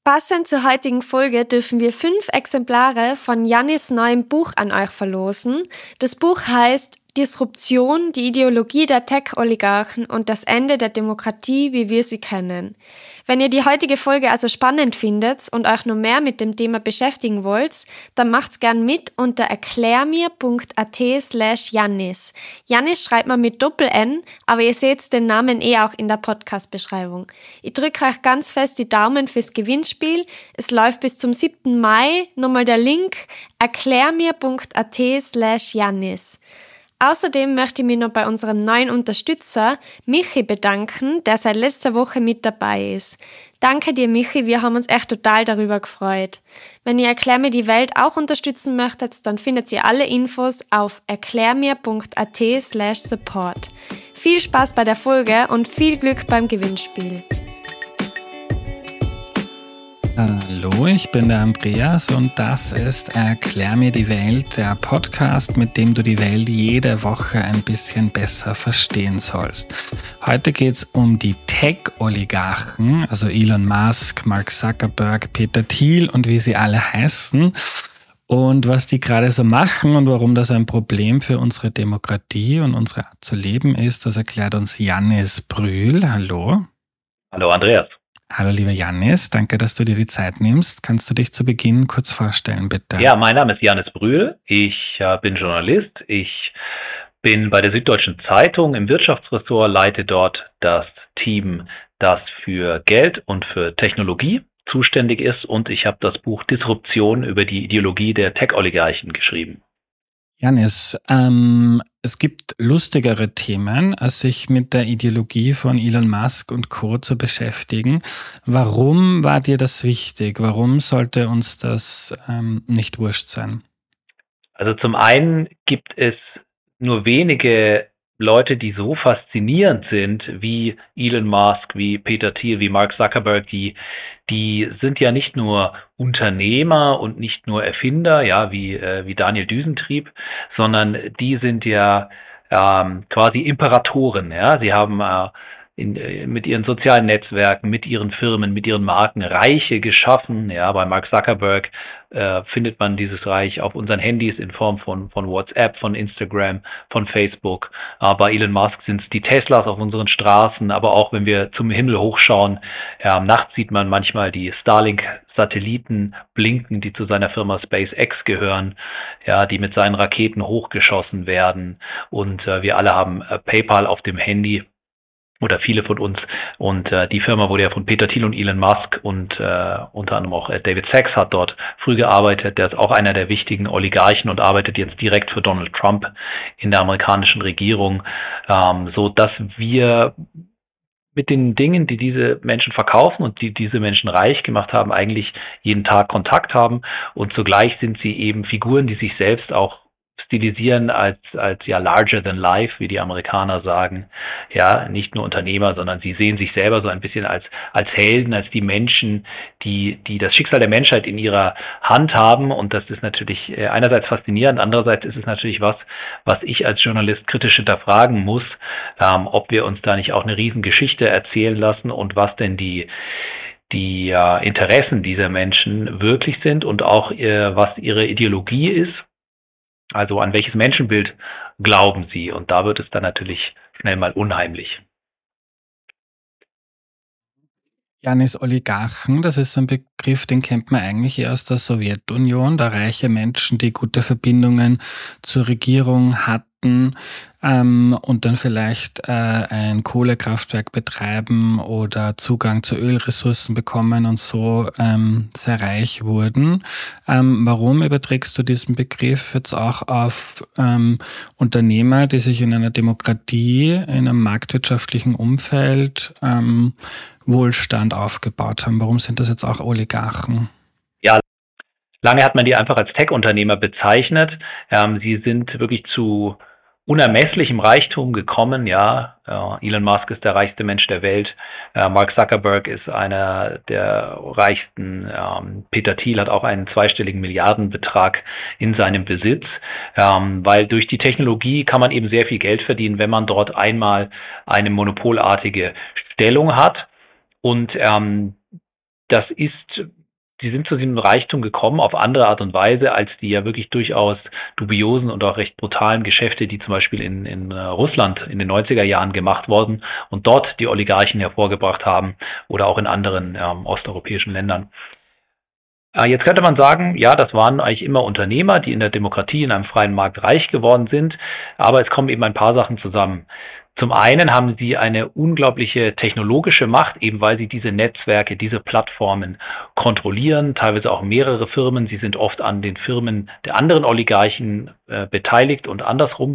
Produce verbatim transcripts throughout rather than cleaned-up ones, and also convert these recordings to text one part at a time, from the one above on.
Passend zur heutigen Folge dürfen wir fünf Exemplare von Yannis neuem Buch an euch verlosen. Das Buch heißt Disruption, die Ideologie der Tech-Oligarchen und das Ende der Demokratie, wie wir sie kennen. Wenn ihr die heutige Folge also spannend findet und euch noch mehr mit dem Thema beschäftigen wollt, dann macht's gern mit unter erklärmir.at slash Yannis. Yannis schreibt man mit Doppel-N, aber ihr seht den Namen eh auch in der Podcast-Beschreibung. Ich drücke euch ganz fest die Daumen fürs Gewinnspiel. Es läuft bis zum siebten Mai. Nochmal der Link erklärmir.at slash Yannis. Außerdem möchte ich mich noch bei unserem neuen Unterstützer Michi bedanken, der seit letzter Woche mit dabei ist. Danke dir, Michi, wir haben uns echt total darüber gefreut. Wenn ihr Erklär mir die Welt auch unterstützen möchtet, dann findet ihr alle Infos auf erklärmir.at slash support. Viel Spaß bei der Folge und viel Glück beim Gewinnspiel. Hallo, ich bin der Andreas und das ist Erklär mir die Welt, der Podcast, mit dem du die Welt jede Woche ein bisschen besser verstehen sollst. Heute geht es um die Tech-Oligarchen, also Elon Musk, Mark Zuckerberg, Peter Thiel und wie sie alle heißen und was die gerade so machen und warum das ein Problem für unsere Demokratie und unsere Art zu leben ist, das erklärt uns Yannis Brühl. Hallo. Hallo Andreas. Hallo lieber Yannis, danke, dass du dir die Zeit nimmst. Kannst du dich zu Beginn kurz vorstellen, bitte? Ja, mein Name ist Yannis Brühl. Ich äh, bin Journalist. Ich bin bei der Süddeutschen Zeitung im Wirtschaftsressort, leite dort das Team, das für Geld und für Technologie zuständig ist. Und ich habe das Buch Disruption über die Ideologie der Tech-Oligarchen geschrieben. Yannis, ähm, es gibt lustigere Themen, als sich mit der Ideologie von Elon Musk und Co. zu beschäftigen. Warum war dir das wichtig? Warum sollte uns das ähm, nicht wurscht sein? Also zum einen gibt es nur wenige Leute, die so faszinierend sind wie Elon Musk, wie Peter Thiel, wie Mark Zuckerberg, die, die sind ja nicht nur Unternehmer und nicht nur Erfinder, ja, wie, äh, wie Daniel Düsentrieb, sondern die sind ja ähm, quasi Imperatoren, ja. Sie haben äh, in, äh, mit ihren sozialen Netzwerken, mit ihren Firmen, mit ihren Marken Reiche geschaffen, ja. Bei Mark Zuckerberg äh, findet man dieses Reich auf unseren Handys in Form von, von WhatsApp, von Instagram, von Facebook. Äh, bei Elon Musk sind es die Teslas auf unseren Straßen, aber auch wenn wir zum Himmel hochschauen, ja, nachts sieht man manchmal die Starlink-Satelliten blinken, die zu seiner Firma SpaceX gehören, ja, die mit seinen Raketen hochgeschossen werden. Und äh, wir alle haben äh, PayPal auf dem Handy. Oder viele von uns. Und äh, die Firma wurde ja von Peter Thiel und Elon Musk und äh, unter anderem auch äh, David Sachs hat dort früh gearbeitet. Der ist auch einer der wichtigen Oligarchen und arbeitet jetzt direkt für Donald Trump in der amerikanischen Regierung, ähm, so dass wir mit den Dingen, die diese Menschen verkaufen und die diese Menschen reich gemacht haben, eigentlich jeden Tag Kontakt haben. Und zugleich sind sie eben Figuren, die sich selbst auch stilisieren als, als ja larger than life, wie die Amerikaner sagen. Ja, nicht nur Unternehmer, sondern sie sehen sich selber so ein bisschen als, als Helden, als die Menschen, die, die das Schicksal der Menschheit in ihrer Hand haben. Und das ist natürlich einerseits faszinierend, andererseits ist es natürlich was, was ich als Journalist kritisch hinterfragen muss, ähm, ob wir uns da nicht auch eine Riesengeschichte erzählen lassen und was denn die die äh, Interessen dieser Menschen wirklich sind und auch äh, was ihre Ideologie ist. Also an welches Menschenbild glauben Sie? Und da wird es dann natürlich schnell mal unheimlich. Yannis, Oligarchen, das ist ein Begriff, den kennt man eigentlich eher aus der Sowjetunion, da reiche Menschen, die gute Verbindungen zur Regierung hatten ähm, und dann vielleicht äh, ein Kohlekraftwerk betreiben oder Zugang zu Ölressourcen bekommen und so ähm, sehr reich wurden. Ähm, warum überträgst du diesen Begriff jetzt auch auf ähm, Unternehmer, die sich in einer Demokratie, in einem marktwirtschaftlichen Umfeld ähm, Wohlstand aufgebaut haben? Warum sind das jetzt auch Oligarchen? Ja, lange hat man die einfach als Tech-Unternehmer bezeichnet. Ähm, sie sind wirklich zu unermesslichem Reichtum gekommen, ja. Äh, Elon Musk ist der reichste Mensch der Welt. Äh, Mark Zuckerberg ist einer der reichsten. Ähm, Peter Thiel hat auch einen zweistelligen Milliardenbetrag in seinem Besitz, ähm, weil durch die Technologie kann man eben sehr viel Geld verdienen, wenn man dort einmal eine monopolartige Stellung hat. Und ähm, das ist, die sind zu diesem Reichtum gekommen auf andere Art und Weise als die ja wirklich durchaus dubiosen und auch recht brutalen Geschäfte, die zum Beispiel in, in Russland in den neunziger Jahren gemacht wurden und dort die Oligarchen hervorgebracht haben oder auch in anderen ähm, osteuropäischen Ländern. Äh, jetzt könnte man sagen, ja, das waren eigentlich immer Unternehmer, die in der Demokratie, in einem freien Markt reich geworden sind, aber es kommen eben ein paar Sachen zusammen. Zum einen haben sie eine unglaubliche technologische Macht, eben weil sie diese Netzwerke, diese Plattformen kontrollieren, teilweise auch mehrere Firmen. Sie sind oft an den Firmen der anderen Oligarchen äh, beteiligt und andersrum,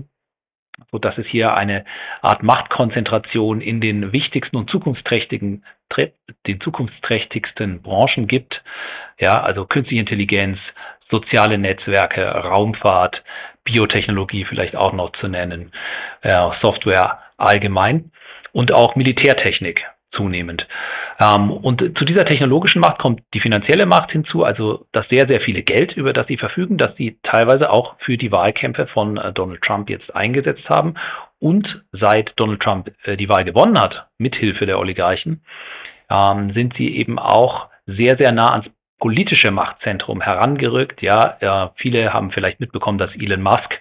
so dass es hier eine Art Machtkonzentration in den wichtigsten und zukunftsträchtigen, den zukunftsträchtigsten Branchen gibt. Ja, also künstliche Intelligenz, soziale Netzwerke, Raumfahrt, Biotechnologie vielleicht auch noch zu nennen, äh, Software allgemein und auch Militärtechnik zunehmend. Ähm, und zu dieser technologischen Macht kommt die finanzielle Macht hinzu, also das sehr, sehr viele Geld, über das sie verfügen, das sie teilweise auch für die Wahlkämpfe von äh, Donald Trump jetzt eingesetzt haben. Und seit Donald Trump äh, die Wahl gewonnen hat, mithilfe der Oligarchen, ähm, sind sie eben auch sehr, sehr nah ans politische Machtzentrum herangerückt. Ja, ja, viele haben vielleicht mitbekommen, dass Elon Musk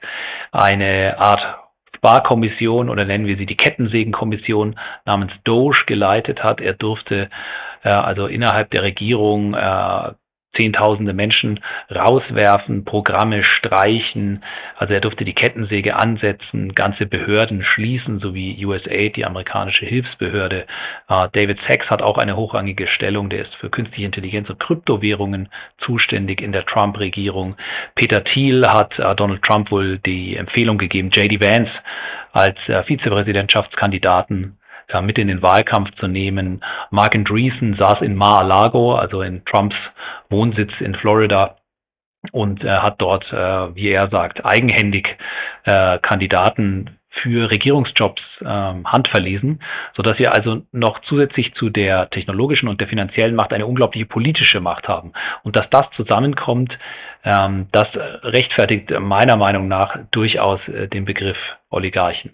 eine Art Sparkommission oder nennen wir sie die Kettensägenkommission namens Doge geleitet hat. Er durfte äh, also innerhalb der Regierung äh, Zehntausende Menschen rauswerfen, Programme streichen. Also er durfte die Kettensäge ansetzen, ganze Behörden schließen, sowie U S A I D, die amerikanische Hilfsbehörde. Uh, David Sacks hat auch eine hochrangige Stellung, der ist für künstliche Intelligenz und Kryptowährungen zuständig in der Trump-Regierung. Peter Thiel hat uh, Donald Trump wohl die Empfehlung gegeben, J D Vance als uh, Vizepräsidentschaftskandidaten ja, mit in den Wahlkampf zu nehmen. Mark Andreessen saß in Mar-a-Lago, also in Trumps Wohnsitz in Florida, und äh, hat dort, äh, wie er sagt, eigenhändig äh, Kandidaten für Regierungsjobs äh, handverlesen, sodass wir also noch zusätzlich zu der technologischen und der finanziellen Macht eine unglaubliche politische Macht haben. Und dass das zusammenkommt, ähm, das rechtfertigt meiner Meinung nach durchaus äh, den Begriff Oligarchen.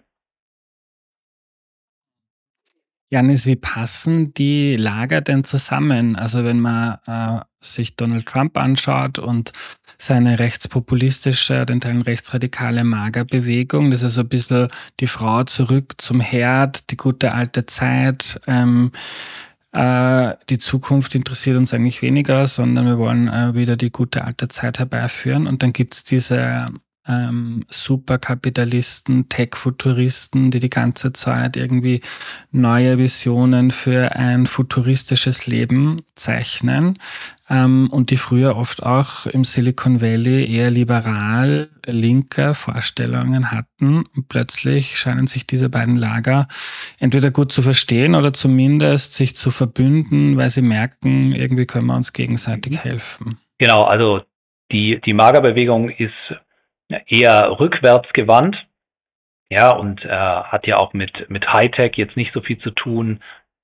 Janis, wie passen die Lager denn zusammen? Also wenn man äh, sich Donald Trump anschaut und seine rechtspopulistische, den Teilen rechtsradikale Magerbewegung, das ist so ein bisschen die Frau zurück zum Herd, die gute alte Zeit. Ähm, äh, die Zukunft interessiert uns eigentlich weniger, sondern wir wollen äh, wieder die gute alte Zeit herbeiführen. Und dann gibt es diese Ähm, Superkapitalisten, Tech-Futuristen, die die ganze Zeit irgendwie neue Visionen für ein futuristisches Leben zeichnen ähm, und die früher oft auch im Silicon Valley eher liberal linke Vorstellungen hatten. Und plötzlich scheinen sich diese beiden Lager entweder gut zu verstehen oder zumindest sich zu verbünden, weil sie merken, irgendwie können wir uns gegenseitig helfen. Genau, also die, die Magerbewegung ist eher rückwärts gewandt, ja, und äh, hat ja auch mit, mit Hightech jetzt nicht so viel zu tun,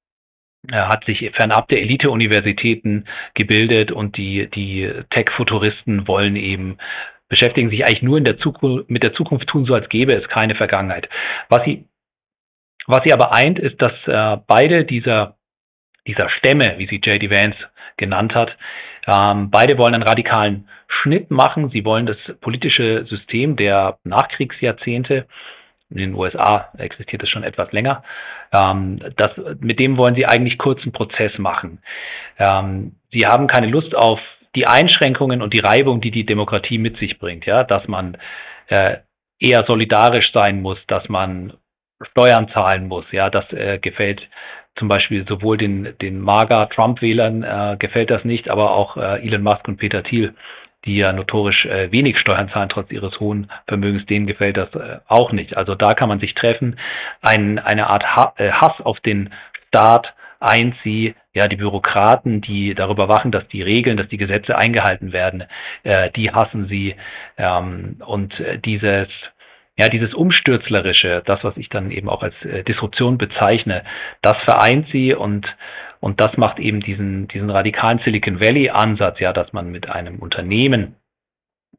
er hat sich fernab der Elite-Universitäten gebildet und die, die Tech-Futuristen wollen eben, beschäftigen sich eigentlich nur in der Zukunft, mit der Zukunft, tun so, als gäbe es keine Vergangenheit. Was sie, was sie aber eint, ist, dass äh, beide dieser, dieser Stämme, wie sie J D Vance genannt hat, ähm, beide wollen einen radikalen Schnitt machen. Sie wollen das politische System der Nachkriegsjahrzehnte, in den U S A existiert es schon etwas länger, ähm, das, mit dem wollen sie eigentlich kurzen Prozess machen. Ähm, sie haben keine Lust auf die Einschränkungen und die Reibung, die die Demokratie mit sich bringt, ja, dass man äh, eher solidarisch sein muss, dass man Steuern zahlen muss, ja, das äh, gefällt zum Beispiel sowohl den, den MAGA-Trump-Wählern äh, gefällt das nicht, aber auch äh, Elon Musk und Peter Thiel, die ja notorisch äh, wenig Steuern zahlen, trotz ihres hohen Vermögens, denen gefällt das äh, auch nicht. Also da kann man sich treffen. Ein, eine Art ha- äh, Hass auf den Staat eint sie, ja, die Bürokraten, die darüber wachen, dass die Regeln, dass die Gesetze eingehalten werden, äh, die hassen sie. Ähm, und äh, dieses Ja, dieses Umstürzlerische, das, was ich dann eben auch als äh, Disruption bezeichne, das vereint sie und und das macht eben diesen diesen radikalen Silicon Valley Ansatz, ja, dass man mit einem Unternehmen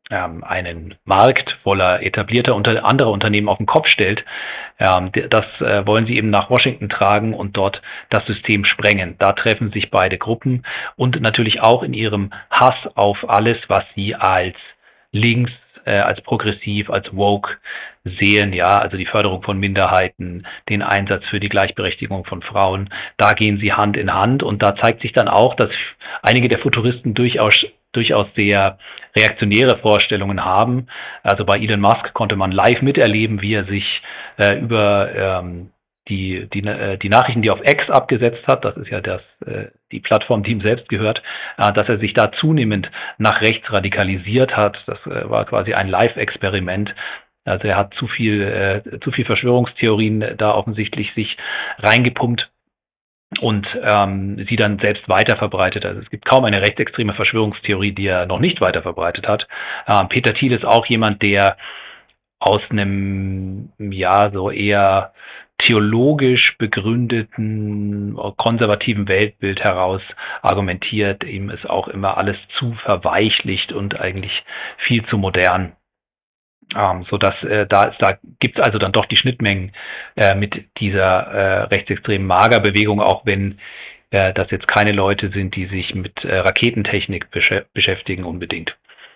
ähm, einen Markt voller etablierter unter, anderer Unternehmen auf den Kopf stellt, ähm, das äh, wollen sie eben nach Washington tragen und dort das System sprengen. Da treffen sich beide Gruppen und natürlich auch in ihrem Hass auf alles, was sie als links, äh, als progressiv, als woke sehen, ja, also die Förderung von Minderheiten, den Einsatz für die Gleichberechtigung von Frauen, da gehen sie Hand in Hand und da zeigt sich dann auch, dass einige der Futuristen durchaus durchaus sehr reaktionäre Vorstellungen haben. Also bei Elon Musk konnte man live miterleben, wie er sich äh, über ähm, die, die, äh, die Nachrichten, die auf X abgesetzt hat, das ist ja das, äh, die Plattform, die ihm selbst gehört, äh, dass er sich da zunehmend nach rechts radikalisiert hat. Das äh, war quasi ein Live-Experiment. Also er hat zu viel, äh, zu viel Verschwörungstheorien da offensichtlich sich reingepumpt und ähm, sie dann selbst weiter verbreitet. Also es gibt kaum eine rechtsextreme Verschwörungstheorie, die er noch nicht weiter verbreitet hat. Ähm, Peter Thiel ist auch jemand, der aus einem, ja, so eher theologisch begründeten, konservativen Weltbild heraus argumentiert. Ihm ist auch immer alles zu verweichlicht und eigentlich viel zu modern. Ähm, so dass äh, da ist, da gibt es also dann doch die Schnittmengen äh, mit dieser äh, rechtsextremen Magerbewegung, auch wenn äh, das jetzt keine Leute sind, die sich mit äh, Raketentechnik besch- beschäftigen unbedingt.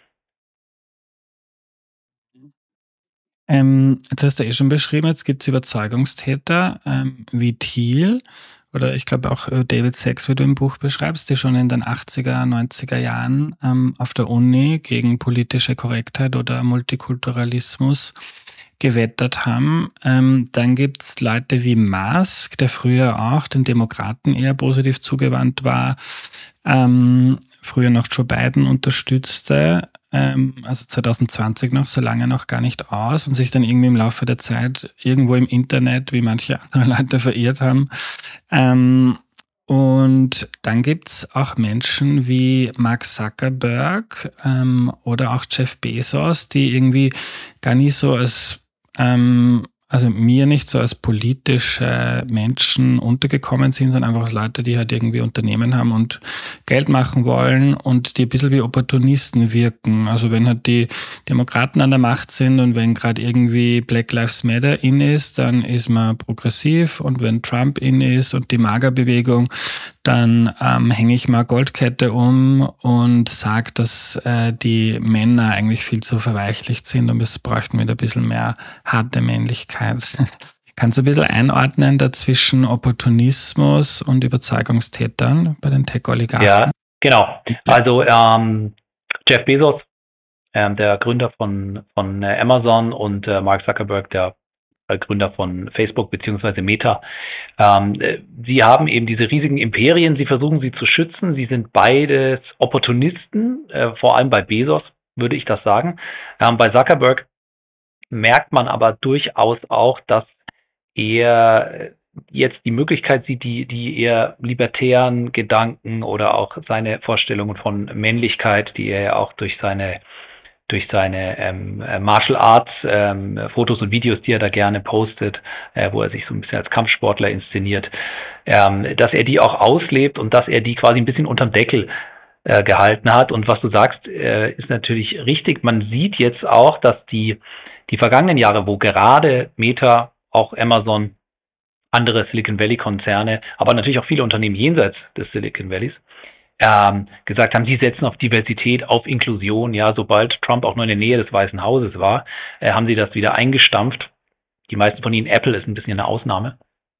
Ähm, jetzt hast du eh schon beschrieben, jetzt gibt es Überzeugungstäter ähm, wie Thiel oder ich glaube auch äh, David Sacks, wie du im Buch beschreibst, die schon in den achtziger, neunziger Jahren ähm, auf der Uni gegen politische Korrektheit oder Multikulturalismus gewettert haben. Ähm, dann gibt es Leute wie Musk, der früher auch den Demokraten eher positiv zugewandt war, ähm, früher noch Joe Biden unterstützte, ähm, also zwanzig zwanzig noch, so lange noch gar nicht aus und sich dann irgendwie im Laufe der Zeit irgendwo im Internet, wie manche andere Leute, verirrt haben. Ähm, und dann gibt es auch Menschen wie Mark Zuckerberg ähm, oder auch Jeff Bezos, die irgendwie gar nicht so als ähm, also mir nicht so als politische Menschen untergekommen sind, sondern einfach als Leute, die halt irgendwie Unternehmen haben und Geld machen wollen und die ein bisschen wie Opportunisten wirken. Also wenn halt die Demokraten an der Macht sind und wenn gerade irgendwie Black Lives Matter in ist, dann ist man progressiv und wenn Trump in ist und die Magerbewegung, dann ähm, hänge ich mal Goldkette um und sage, dass äh, die Männer eigentlich viel zu verweichlicht sind und es bräuchten wieder ein bisschen mehr harte Männlichkeit. Kannst du ein bisschen einordnen dazwischen Opportunismus und Überzeugungstätern bei den Tech-Oligarchen? Ja, genau. Also ähm, Jeff Bezos, ähm, der Gründer von, von äh, Amazon und äh, Mark Zuckerberg, der äh, Gründer von Facebook beziehungsweise Meta, ähm, äh, sie haben eben diese riesigen Imperien, sie versuchen sie zu schützen, sie sind beides Opportunisten, äh, vor allem bei Bezos, würde ich das sagen. Ähm, bei Zuckerberg merkt man aber durchaus auch, dass er jetzt die Möglichkeit sieht, die, die eher libertären Gedanken oder auch seine Vorstellungen von Männlichkeit, die er ja auch durch seine durch seine ähm, Martial Arts ähm, Fotos und Videos, die er da gerne postet, äh, wo er sich so ein bisschen als Kampfsportler inszeniert, ähm, dass er die auch auslebt und dass er die quasi ein bisschen unterm Deckel äh, gehalten hat. Und was du sagst, äh, ist natürlich richtig. Man sieht jetzt auch, dass die die vergangenen Jahre, wo gerade Meta, auch Amazon, andere Silicon Valley Konzerne, aber natürlich auch viele Unternehmen jenseits des Silicon Valleys, ähm, gesagt haben, sie setzen auf Diversität, auf Inklusion. Ja, sobald Trump auch nur in der Nähe des Weißen Hauses war, äh, haben sie das wieder eingestampft. Die meisten von ihnen, Apple ist ein bisschen eine Ausnahme.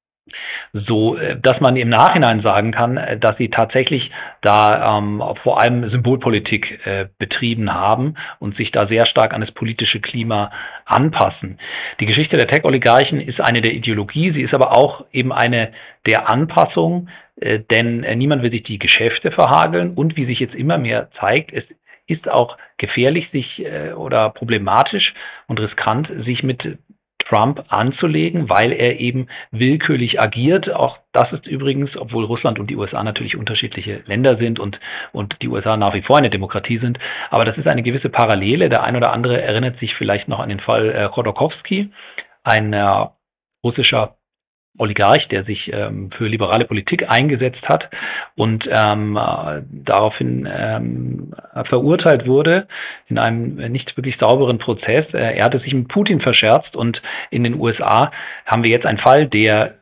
So, äh, dass man im Nachhinein sagen kann, äh, dass sie tatsächlich da ähm, vor allem Symbolpolitik äh, betrieben haben und sich da sehr stark an das politische Klima anpassen. Die Geschichte der Tech-Oligarchen ist eine der Ideologie, sie ist aber auch eben eine der Anpassung, äh, denn äh, niemand will sich die Geschäfte verhageln und wie sich jetzt immer mehr zeigt, es ist auch gefährlich sich äh, oder problematisch und riskant, sich mit Trump anzulegen, weil er eben willkürlich agiert. Auch das ist übrigens, obwohl Russland und die U S A natürlich unterschiedliche Länder sind und, und die U S A nach wie vor eine Demokratie sind, aber das ist eine gewisse Parallele. Der ein oder andere erinnert sich vielleicht noch an den Fall äh, Chodorkowski, ein äh, russischer Oligarch, der sich ähm, für liberale Politik eingesetzt hat und ähm, äh, daraufhin ähm, verurteilt wurde in einem nicht wirklich sauberen Prozess. Äh, er hatte sich mit Putin verscherzt und in den U S A haben wir jetzt einen Fall, der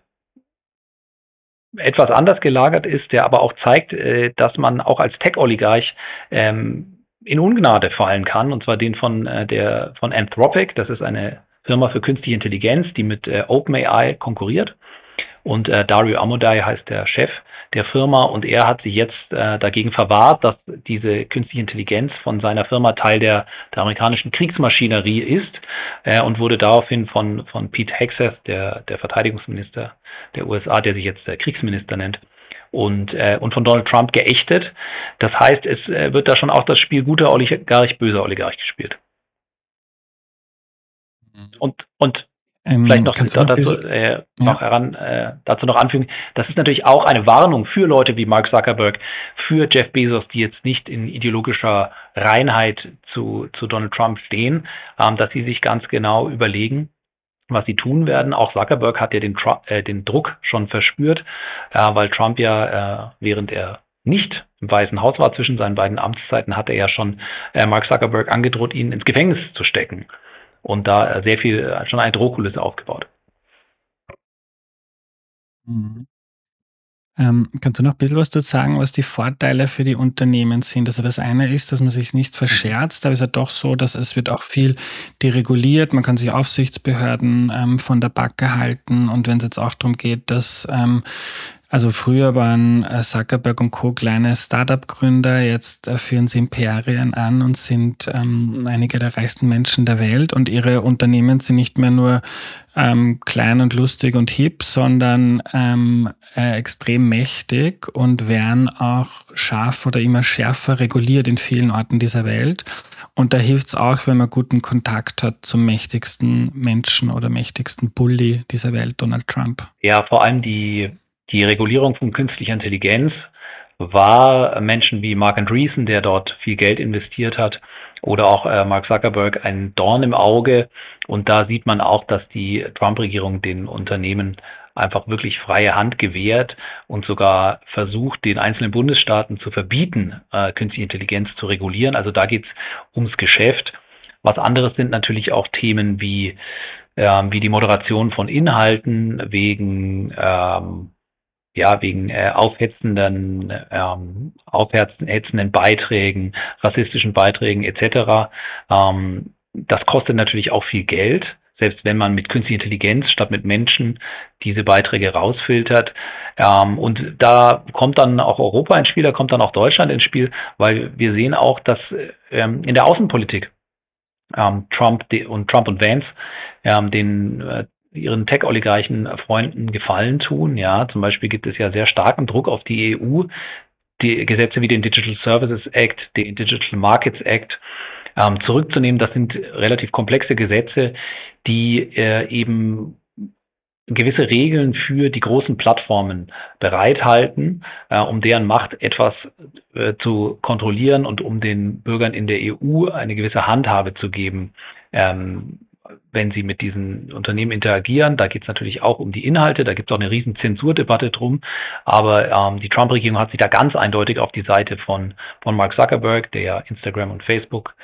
etwas anders gelagert ist, der aber auch zeigt, äh, dass man auch als Tech-Oligarch ähm, in Ungnade fallen kann, und zwar den von äh, der von Anthropic. Das ist eine Firma für künstliche Intelligenz, die mit äh, OpenAI konkurriert. Und äh, Dario Amodei heißt der Chef der Firma, und er hat sich jetzt äh, dagegen verwahrt, dass diese künstliche Intelligenz von seiner Firma Teil der, der amerikanischen Kriegsmaschinerie ist, äh, und wurde daraufhin von, von Pete Hegseth, der, der Verteidigungsminister der U S A, der sich jetzt der Kriegsminister nennt, und, äh, und von Donald Trump geächtet. Das heißt, es äh, wird da schon auch das Spiel guter Oligarch, böser Oligarch gespielt. Und, und Ähm, vielleicht noch, kannst du noch dazu, diese- äh, Ja. noch heran, äh, dazu noch anfügen, das ist natürlich auch eine Warnung für Leute wie Mark Zuckerberg, für Jeff Bezos, die jetzt nicht in ideologischer Reinheit zu, zu Donald Trump stehen, ähm, dass sie sich ganz genau überlegen, was sie tun werden. Auch Zuckerberg hat ja den, Tru- äh, den Druck schon verspürt, äh, weil Trump ja, äh, während er nicht im Weißen Haus war, zwischen seinen beiden Amtszeiten, hat er ja schon äh, Mark Zuckerberg angedroht, ihn ins Gefängnis zu stecken. Und da sehr viel, äh, schon eine Drohkulisse aufgebaut. Mhm. Ähm, kannst du noch ein bisschen was dazu sagen, was die Vorteile für die Unternehmen sind? Also das eine ist, dass man sich nicht verscherzt, aber es ist ja doch so, dass es wird auch viel dereguliert. Man kann sich Aufsichtsbehörden ähm, von der Backe halten, und wenn es jetzt auch darum geht, dass ähm, also früher waren äh, Zuckerberg und Co. kleine Startup-Gründer, jetzt äh, führen sie Imperien an und sind ähm, einige der reichsten Menschen der Welt, und ihre Unternehmen sind nicht mehr nur ähm, klein und lustig und hip, sondern ähm, äh, extrem mächtig und werden auch scharf oder immer schärfer reguliert in vielen Orten dieser Welt. Und da hilft es auch, wenn man guten Kontakt hat zum mächtigsten Menschen oder mächtigsten Bully dieser Welt, Donald Trump. Ja, vor allem die, die Regulierung von künstlicher Intelligenz war Menschen wie Mark Andreessen, der dort viel Geld investiert hat, oder auch äh, Mark Zuckerberg ein Dorn im Auge. Und da sieht man auch, dass die Trump-Regierung den Unternehmen einfach wirklich freie Hand gewährt und sogar versucht, den einzelnen Bundesstaaten zu verbieten, äh, künstliche Intelligenz zu regulieren. Also da geht es ums Geschäft. Was anderes sind natürlich auch Themen wie, ähm, wie die Moderation von Inhalten wegen ähm, ja, wegen äh, aufhetzenden, ähm, aufhetzenden Beiträgen, rassistischen Beiträgen et cetera. Ähm, das kostet natürlich auch viel Geld, selbst wenn man mit künstlicher Intelligenz statt mit Menschen diese Beiträge rausfiltert. Ähm, und da kommt dann auch Europa ins Spiel, da kommt dann auch Deutschland ins Spiel, weil wir sehen auch, dass ähm, in der Außenpolitik ähm, Trump de- und Trump und Vance ähm, den äh, ihren Tech-Oligarchen Freunden Gefallen tun. Ja, zum Beispiel gibt es ja sehr starken Druck auf die E U, die Gesetze wie den Digital Services Act, den Digital Markets Act ähm, zurückzunehmen. Das sind relativ komplexe Gesetze, die äh, eben gewisse Regeln für die großen Plattformen bereithalten, äh, um deren Macht etwas äh, zu kontrollieren und um den Bürgern in der E U eine gewisse Handhabe zu geben, ähm, wenn sie mit diesen Unternehmen interagieren. Da geht es natürlich auch um die Inhalte, da gibt es auch eine riesen Zensurdebatte drum, aber ähm, die Trump-Regierung hat sich da ganz eindeutig auf die Seite von, von Mark Zuckerberg, der ja Instagram und Facebook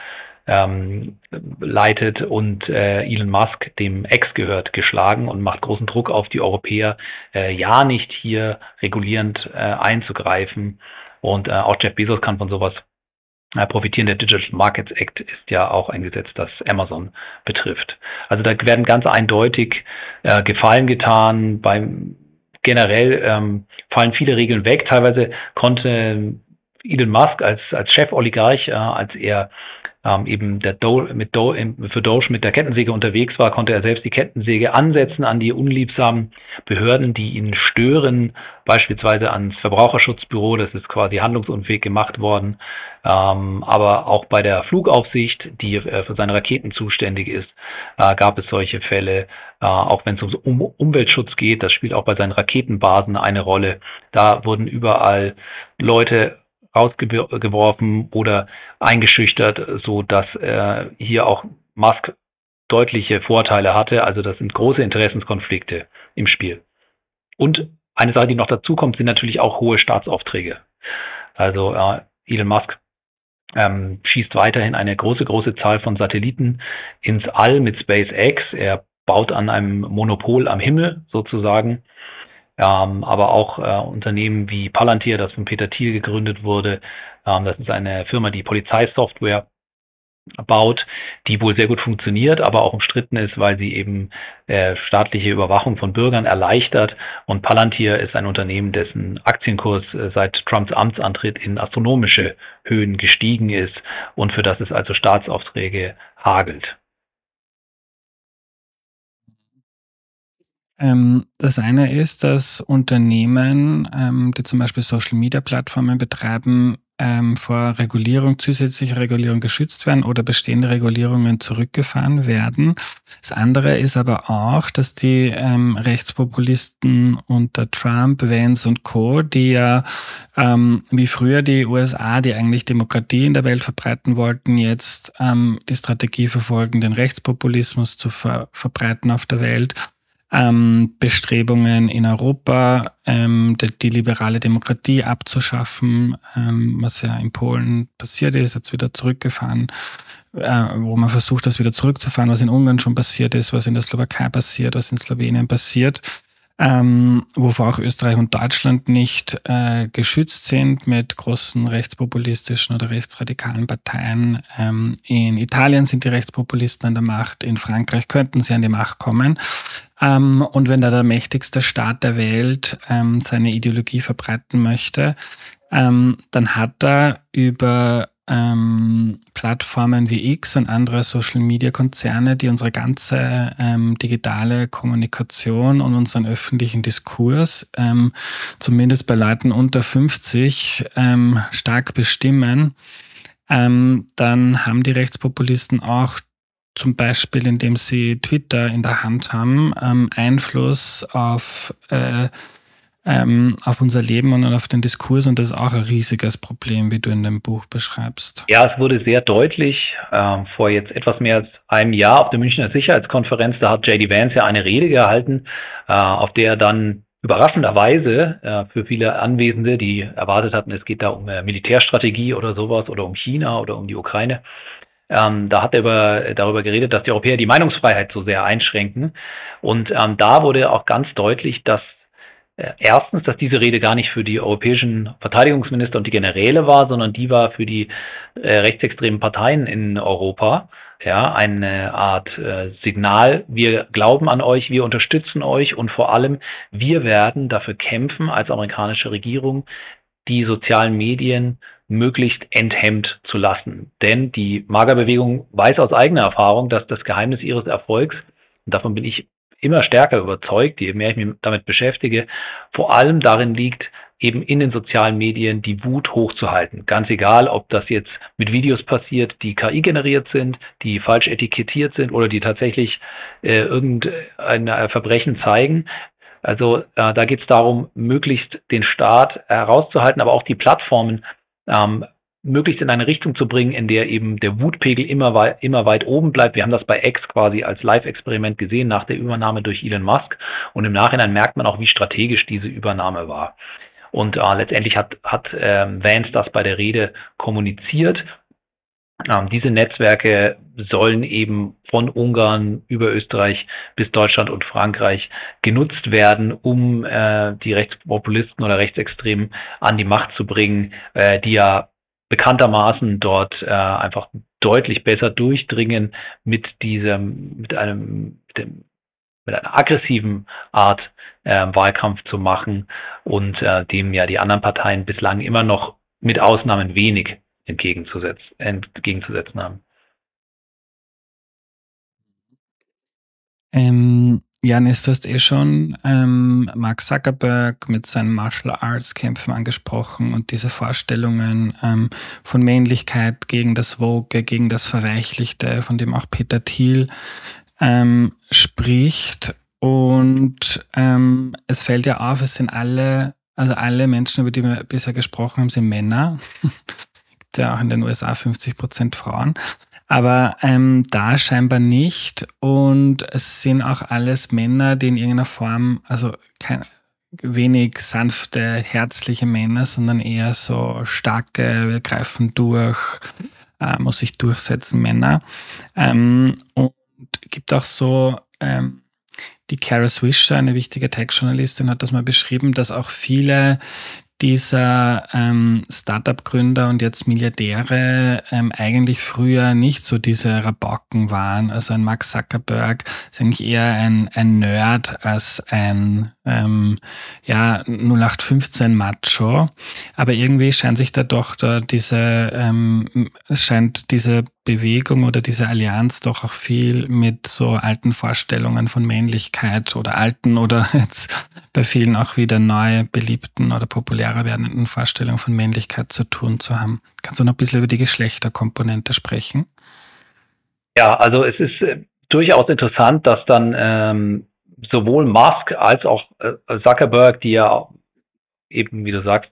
ähm, leitet, und äh, Elon Musk, dem X gehört, geschlagen und macht großen Druck auf die Europäer, äh, ja nicht hier regulierend äh, einzugreifen. Und äh, auch Jeff Bezos kann von sowas äh, profitieren. Der Digital Markets Act ist ja auch ein Gesetz, das Amazon betrifft. Also da werden ganz eindeutig äh, Gefallen getan. Beim generell ähm, fallen viele Regeln weg. Teilweise konnte Elon Musk als als Chef-Oligarch, äh, als er ähm, eben der Do, mit Do, für Doge mit der Kettensäge unterwegs war, konnte er selbst die Kettensäge ansetzen an die unliebsamen Behörden, die ihn stören, beispielsweise ans Verbraucherschutzbüro. Das ist quasi handlungsunfähig gemacht worden. Ähm, aber auch bei der Flugaufsicht, die äh, für seine Raketen zuständig ist, äh, gab es solche Fälle. Äh, auch wenn es um, um Umweltschutz geht, das spielt auch bei seinen Raketenbasen eine Rolle. Da wurden überall Leute rausgeworfen oder eingeschüchtert, so dass äh, hier auch Musk deutliche Vorteile hatte. Also das sind große Interessenskonflikte im Spiel. Und eine Sache, die noch dazu kommt, sind natürlich auch hohe Staatsaufträge. Also äh, Elon Musk ähm, schießt weiterhin eine große, große Zahl von Satelliten ins All mit SpaceX. Er baut an einem Monopol am Himmel sozusagen. Ähm, aber auch äh, Unternehmen wie Palantir, das von Peter Thiel gegründet wurde, ähm, das ist eine Firma, die Polizeisoftware baut, die wohl sehr gut funktioniert, aber auch umstritten ist, weil sie eben äh, staatliche Überwachung von Bürgern erleichtert. Und Palantir ist ein Unternehmen, dessen Aktienkurs äh, seit Trumps Amtsantritt in astronomische Höhen gestiegen ist und für das es also Staatsaufträge hagelt. Ähm, das eine ist, dass Unternehmen, ähm, die zum Beispiel Social-Media-Plattformen betreiben, ähm, vor Regulierung, zusätzlicher Regulierung geschützt werden oder bestehende Regulierungen zurückgefahren werden. Das andere ist aber auch, dass die ähm, Rechtspopulisten unter Trump, Vance und Co., die ja ähm, wie früher die U S A, die eigentlich Demokratie in der Welt verbreiten wollten, jetzt ähm, die Strategie verfolgen, den Rechtspopulismus zu ver- verbreiten auf der Welt. Ähm, Bestrebungen in Europa, ähm, die, die liberale Demokratie abzuschaffen, ähm, was ja in Polen passiert ist, jetzt wieder zurückgefahren, äh, wo man versucht, das wieder zurückzufahren, was in Ungarn schon passiert ist, was in der Slowakei passiert, was in Slowenien passiert, ähm, wovor auch Österreich und Deutschland nicht äh, geschützt sind mit großen rechtspopulistischen oder rechtsradikalen Parteien. Ähm, in Italien sind die Rechtspopulisten an der Macht, in Frankreich könnten sie an die Macht kommen. Ähm, und wenn da der mächtigste Staat der Welt ähm, seine Ideologie verbreiten möchte, ähm, dann hat er über ähm, Plattformen wie X und andere Social-Media-Konzerne, die unsere ganze ähm, digitale Kommunikation und unseren öffentlichen Diskurs, ähm, zumindest bei Leuten unter fünfzig, ähm, stark bestimmen, ähm, dann haben die Rechtspopulisten auch zum Beispiel, indem sie Twitter in der Hand haben, ähm, Einfluss auf, äh, ähm, auf unser Leben und auf den Diskurs. Und das ist auch ein riesiges Problem, wie du in dem Buch beschreibst. Ja, es wurde sehr deutlich äh, vor jetzt etwas mehr als einem Jahr auf der Münchner Sicherheitskonferenz. Da hat J D Vance ja eine Rede gehalten, äh, auf der er dann überraschenderweise äh, für viele Anwesende, die erwartet hatten, es geht da um äh, Militärstrategie oder sowas oder um China oder um die Ukraine, Ähm, da hat er über, darüber geredet, dass die Europäer die Meinungsfreiheit so sehr einschränken. Und ähm, da wurde auch ganz deutlich, dass äh, erstens, dass diese Rede gar nicht für die europäischen Verteidigungsminister und die Generäle war, sondern die war für die äh, rechtsextremen Parteien in Europa. Ja, eine Art äh, Signal, wir glauben an euch, wir unterstützen euch und vor allem, wir werden dafür kämpfen als amerikanische Regierung, die sozialen Medien möglichst enthemmt zu lassen. Denn die MAGA-Bewegung weiß aus eigener Erfahrung, dass das Geheimnis ihres Erfolgs, und davon bin ich immer stärker überzeugt, je mehr ich mich damit beschäftige, vor allem darin liegt, eben in den sozialen Medien die Wut hochzuhalten. Ganz egal, ob das jetzt mit Videos passiert, die K I generiert sind, die falsch etikettiert sind oder die tatsächlich äh, irgendein Verbrechen zeigen. Also äh, da geht es darum, möglichst den Staat herauszuhalten, aber auch die Plattformen ähm, möglichst in eine Richtung zu bringen, in der eben der Wutpegel immer, wei- immer weit oben bleibt. Wir haben das bei X quasi als Live-Experiment gesehen nach der Übernahme durch Elon Musk und im Nachhinein merkt man auch, wie strategisch diese Übernahme war. Und äh, letztendlich hat, hat ähm, Vance das bei der Rede kommuniziert. Ähm, diese Netzwerke sollen eben von Ungarn über Österreich bis Deutschland und Frankreich genutzt werden, um äh, die Rechtspopulisten oder Rechtsextremen an die Macht zu bringen, äh, die ja bekanntermaßen dort äh, einfach deutlich besser durchdringen mit diesem, mit einem, mit dem, mit einer aggressiven Art äh, Wahlkampf zu machen und äh, dem ja die anderen Parteien bislang immer noch mit Ausnahmen wenig entgegenzusetzen, entgegenzusetzen haben. Ähm, Janis, du hast eh schon ähm, Mark Zuckerberg mit seinen Martial Arts Kämpfen angesprochen und diese Vorstellungen ähm, von Männlichkeit gegen das Woke, gegen das Verweichlichte, von dem auch Peter Thiel ähm, spricht. Und ähm, es fällt ja auf, es sind alle, also alle Menschen, über die wir bisher gesprochen haben, sind Männer. Gibt ja auch in den U S A fünfzig Prozent Frauen. Aber ähm, da scheinbar nicht. Und es sind auch alles Männer, die in irgendeiner Form, also kein, wenig sanfte, herzliche Männer, sondern eher so starke, wir greifen durch, äh, muss sich durchsetzen Männer. Ähm, und gibt auch so, ähm, die Kara Swisher, eine wichtige Tech-Journalistin, hat das mal beschrieben, dass auch viele dieser ähm, Startup-Gründer und jetzt Milliardäre ähm, eigentlich früher nicht so diese Rabauken waren. Also ein Mark Zuckerberg ist eigentlich eher ein, ein Nerd als ein ähm, ja, null acht fünfzehn Macho. Aber irgendwie scheint sich da doch da diese, ähm, es scheint diese Bewegung oder diese Allianz doch auch viel mit so alten Vorstellungen von Männlichkeit oder alten oder jetzt bei vielen auch wieder neu beliebten oder populärer werdenden Vorstellungen von Männlichkeit zu tun zu haben. Kannst du noch ein bisschen über die Geschlechterkomponente sprechen? Ja, also es ist äh, durchaus interessant, dass dann ähm, sowohl Musk als auch äh, Zuckerberg, die ja eben, wie du sagst,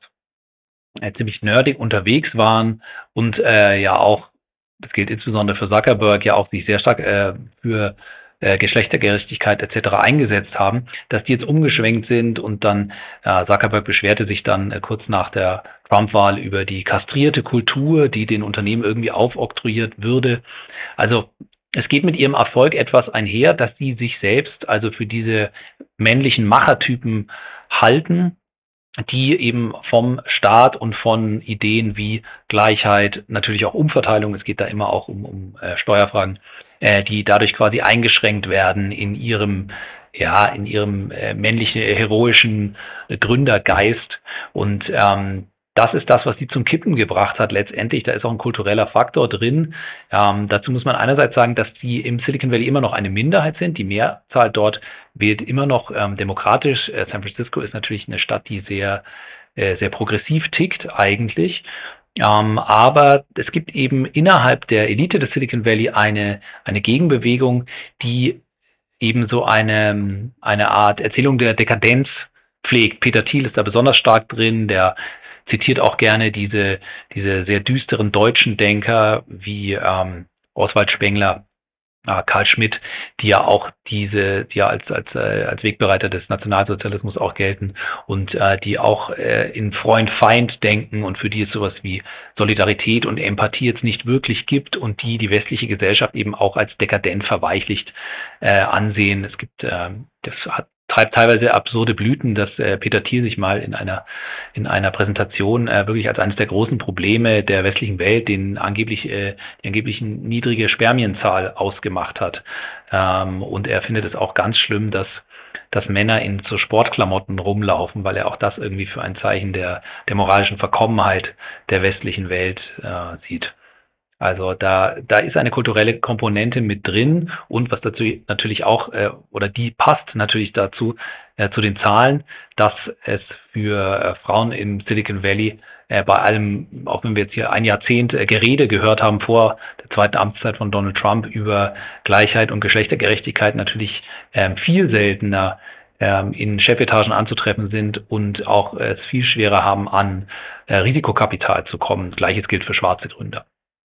äh, ziemlich nerdig unterwegs waren und äh, ja auch, das gilt insbesondere für Zuckerberg, ja auch sich sehr stark äh, für äh, Geschlechtergerechtigkeit et cetera eingesetzt haben, dass die jetzt umgeschwenkt sind und dann äh, Zuckerberg beschwerte sich dann äh, kurz nach der Trump-Wahl über die kastrierte Kultur, die den Unternehmen irgendwie aufoktroyiert würde. Also es geht mit ihrem Erfolg etwas einher, dass sie sich selbst also für diese männlichen Machertypen halten, die eben vom Staat und von Ideen wie Gleichheit, natürlich auch Umverteilung, es geht da immer auch um, um äh, Steuerfragen, äh, die dadurch quasi eingeschränkt werden in ihrem, ja, in ihrem äh, männlichen, heroischen äh, Gründergeist. Und ähm, das ist das, was sie zum Kippen gebracht hat letztendlich. Da ist auch ein kultureller Faktor drin. Ähm, dazu muss man einerseits sagen, dass die im Silicon Valley immer noch eine Minderheit sind. Die Mehrzahl dort wählt immer noch ähm, demokratisch. Äh, San Francisco ist natürlich eine Stadt, die sehr, äh, sehr progressiv tickt eigentlich. Ähm, aber es gibt eben innerhalb der Elite des Silicon Valley eine, eine Gegenbewegung, die eben so eine, eine Art Erzählung der Dekadenz pflegt. Peter Thiel ist da besonders stark drin, der zitiert auch gerne diese, diese sehr düsteren deutschen Denker wie ähm, Oswald Spengler, äh, Karl Schmidt, die ja auch diese, die ja als, als, äh, als Wegbereiter des Nationalsozialismus auch gelten und äh, die auch äh, in Freund-Feind denken und für die es sowas wie Solidarität und Empathie jetzt nicht wirklich gibt und die die westliche Gesellschaft eben auch als dekadent verweichlicht äh, ansehen. Es gibt, äh, das hat treibt teilweise absurde Blüten, dass äh, Peter Thiel sich mal in einer in einer Präsentation äh, wirklich als eines der großen Probleme der westlichen Welt den angeblich äh, die angeblich niedrige Spermienzahl ausgemacht hat. Ähm, und er findet es auch ganz schlimm, dass dass Männer in so Sportklamotten rumlaufen, weil er auch das irgendwie für ein Zeichen der der moralischen Verkommenheit der westlichen Welt äh, sieht. Also da, da ist eine kulturelle Komponente mit drin und was dazu natürlich auch, äh, oder die passt natürlich dazu, äh, zu den Zahlen, dass es für äh, Frauen im Silicon Valley äh, bei allem, auch wenn wir jetzt hier ein Jahrzehnt äh, Gerede gehört haben vor der zweiten Amtszeit von Donald Trump über Gleichheit und Geschlechtergerechtigkeit, natürlich ähm, viel seltener ähm, in Chefetagen anzutreffen sind und auch äh, es viel schwerer haben, an äh, Risikokapital zu kommen. Gleiches gilt für schwarze Gründer.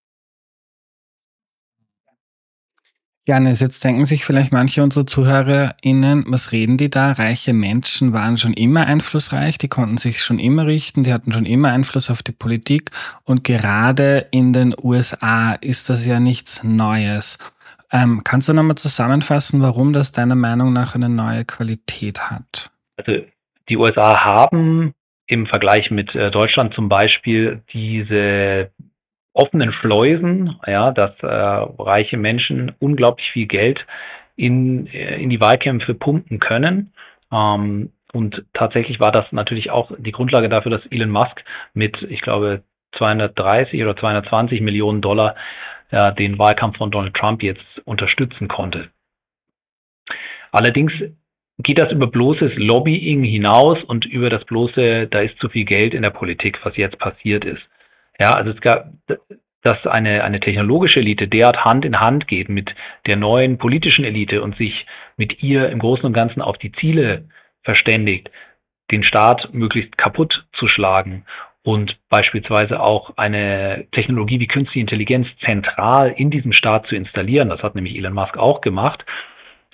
Janis, jetzt denken sich vielleicht manche unserer ZuhörerInnen, was reden die da? Reiche Menschen waren schon immer einflussreich, die konnten sich schon immer richten, die hatten schon immer Einfluss auf die Politik und gerade in den U S A ist das ja nichts Neues. Ähm, kannst du nochmal zusammenfassen, warum das deiner Meinung nach eine neue Qualität hat? Also die U S A haben im Vergleich mit äh, Deutschland zum Beispiel diese offenen Schleusen, ja, dass äh, reiche Menschen unglaublich viel Geld in, in die Wahlkämpfe pumpen können. Ähm, und tatsächlich war das natürlich auch die Grundlage dafür, dass Elon Musk mit, ich glaube, zweihundertdreißig oder zweihundertzwanzig Millionen Dollar äh, den Wahlkampf von Donald Trump jetzt unterstützen konnte. Allerdings geht das über bloßes Lobbying hinaus und über das bloße, da ist zu viel Geld in der Politik, was jetzt passiert ist. Ja, also es gab, dass eine, eine technologische Elite derart Hand in Hand geht mit der neuen politischen Elite und sich mit ihr im Großen und Ganzen auf die Ziele verständigt, den Staat möglichst kaputt zu schlagen und beispielsweise auch eine Technologie wie Künstliche Intelligenz zentral in diesem Staat zu installieren. Das hat nämlich Elon Musk auch gemacht.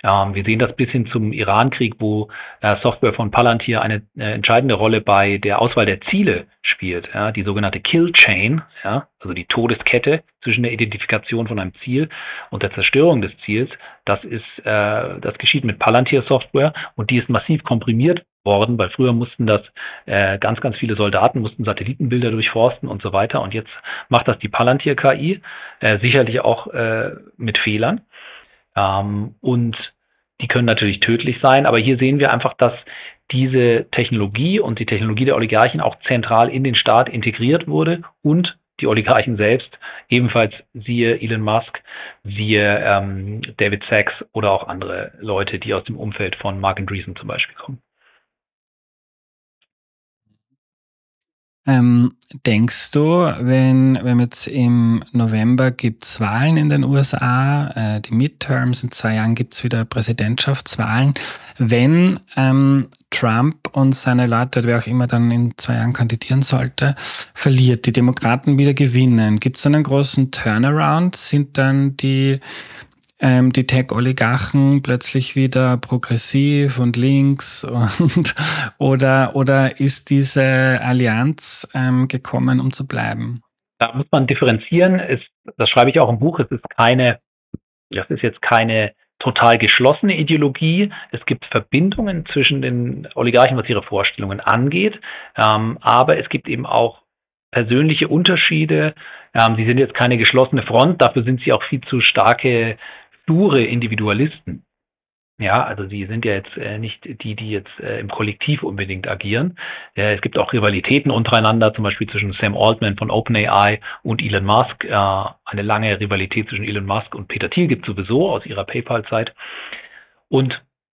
Ähm, wir sehen das bis hin zum Irankrieg, wo äh, Software von Palantir eine äh, entscheidende Rolle bei der Auswahl der Ziele spielt. Ja, die sogenannte Kill Chain, ja, also die Todeskette zwischen der Identifikation von einem Ziel und der Zerstörung des Ziels. Das ist, äh, das geschieht mit Palantir Software und die ist massiv komprimiert worden, weil früher mussten das äh, ganz, ganz viele Soldaten mussten Satellitenbilder durchforsten und so weiter. Und jetzt macht das die Palantir K I, äh, sicherlich auch äh, mit Fehlern. Ähm, und die können natürlich tödlich sein, aber hier sehen wir einfach, dass diese Technologie und die Technologie der Oligarchen auch zentral in den Staat integriert wurde und die Oligarchen selbst, ebenfalls siehe Elon Musk, siehe ähm, David Sachs oder auch andere Leute, die aus dem Umfeld von Marc Andreessen zum Beispiel kommen. Ähm, denkst du, wenn, wenn jetzt im November gibt's Wahlen in den U S A, äh, die Midterms, in zwei Jahren gibt's wieder Präsidentschaftswahlen, wenn ähm, Trump und seine Leute, wer auch immer dann in zwei Jahren kandidieren sollte, verliert, die Demokraten wieder gewinnen, gibt's einen großen Turnaround? Sind dann die Ähm, die Tech-Oligarchen plötzlich wieder progressiv und links und oder oder ist diese Allianz ähm, gekommen, um zu bleiben? Da muss man differenzieren. Es, das schreibe ich auch im Buch. Es ist keine, das ist jetzt keine total geschlossene Ideologie. Es gibt Verbindungen zwischen den Oligarchen, was ihre Vorstellungen angeht. Ähm, aber es gibt eben auch persönliche Unterschiede. Ähm, sie sind jetzt keine geschlossene Front. Dafür sind sie auch viel zu starke sture Individualisten. Ja, also sie sind ja jetzt äh, nicht die, die jetzt äh, im Kollektiv unbedingt agieren. Äh, es gibt auch Rivalitäten untereinander, zum Beispiel zwischen Sam Altman von OpenAI und Elon Musk. Äh, eine lange Rivalität zwischen Elon Musk und Peter Thiel gibt es sowieso aus ihrer PayPal-Zeit. Und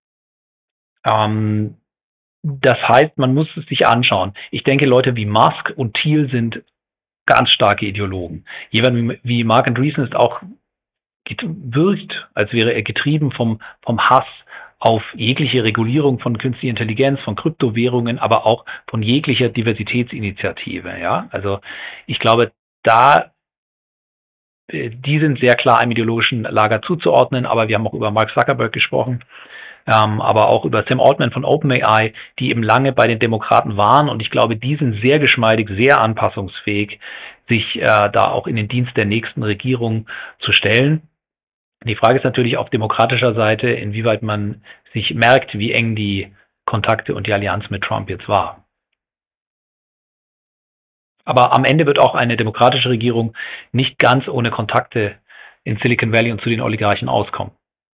ähm, das heißt, man muss es sich anschauen. Ich denke, Leute wie Musk und Thiel sind ganz starke Ideologen. Jemand wie Marc Andreessen ist auch wirkt, als wäre er getrieben vom, vom Hass auf jegliche Regulierung von künstlicher Intelligenz, von Kryptowährungen, aber auch von jeglicher Diversitätsinitiative. Ja, also ich glaube, da die sind sehr klar einem ideologischen Lager zuzuordnen, aber wir haben auch über Mark Zuckerberg gesprochen, ähm, aber auch über Sam Altman von OpenAI, die eben lange bei den Demokraten waren und ich glaube, die sind sehr geschmeidig, sehr anpassungsfähig, sich äh, da auch in den Dienst der nächsten Regierung zu stellen. Die Frage ist natürlich auf demokratischer Seite, inwieweit man sich merkt, wie eng die Kontakte und die Allianz mit Trump jetzt war. Aber am Ende wird auch eine demokratische Regierung nicht ganz ohne Kontakte in Silicon Valley und zu den Oligarchen auskommen.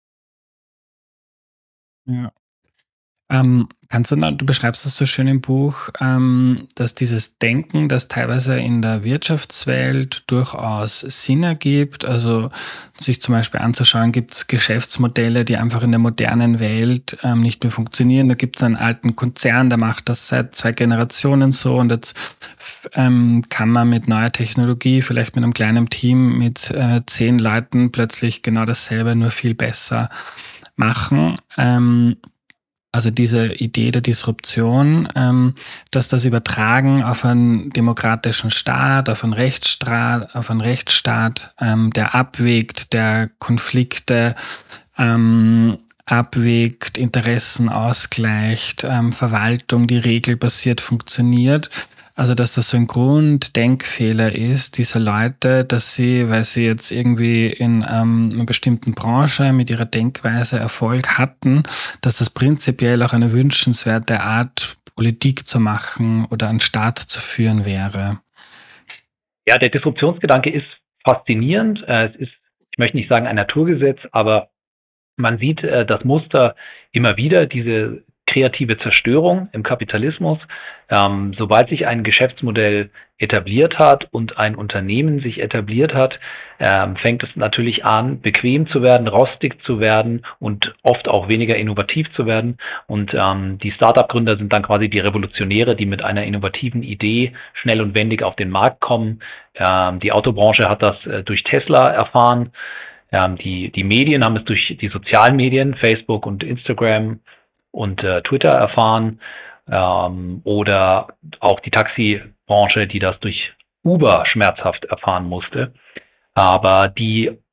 Ja. Ähm, kannst du, du beschreibst es so schön im Buch, ähm, dass dieses Denken, das teilweise in der Wirtschaftswelt durchaus Sinn ergibt, also sich zum Beispiel anzuschauen, gibt es Geschäftsmodelle, die einfach in der modernen Welt ähm, nicht mehr funktionieren. Da gibt es einen alten Konzern, der macht das seit zwei Generationen so und jetzt ähm, kann man mit neuer Technologie, vielleicht mit einem kleinen Team mit äh, zehn Leuten plötzlich genau dasselbe, nur viel besser machen. Ähm, Also diese Idee der Disruption, ähm, dass das Übertragen auf einen demokratischen Staat, auf einen Rechtsstaat, auf einen Rechtsstaat, ähm, der abwägt, der Konflikte ähm, abwägt, Interessen ausgleicht, ähm, Verwaltung, die regelbasiert funktioniert. Also, dass das so ein Grunddenkfehler ist, dieser Leute, dass sie, weil sie jetzt irgendwie in ähm, einer bestimmten Branche mit ihrer Denkweise Erfolg hatten, dass das prinzipiell auch eine wünschenswerte Art, Politik zu machen oder einen Staat zu führen wäre. Ja, der Disruptionsgedanke ist faszinierend. Es ist, ich möchte nicht sagen ein Naturgesetz, aber man sieht das Muster immer wieder, diese kreative Zerstörung im Kapitalismus. Ähm, sobald sich ein Geschäftsmodell etabliert hat und ein Unternehmen sich etabliert hat, ähm, fängt es natürlich an, bequem zu werden, rostig zu werden und oft auch weniger innovativ zu werden. Und ähm, die Startup-Gründer sind dann quasi die Revolutionäre, die mit einer innovativen Idee schnell und wendig auf den Markt kommen. Ähm, die Autobranche hat das äh, durch Tesla erfahren. Ähm, die, die Medien haben es durch die sozialen Medien, Facebook und Instagram und äh, Twitter erfahren, ähm, oder auch die Taxibranche, die das durch Uber schmerzhaft erfahren musste. Aber die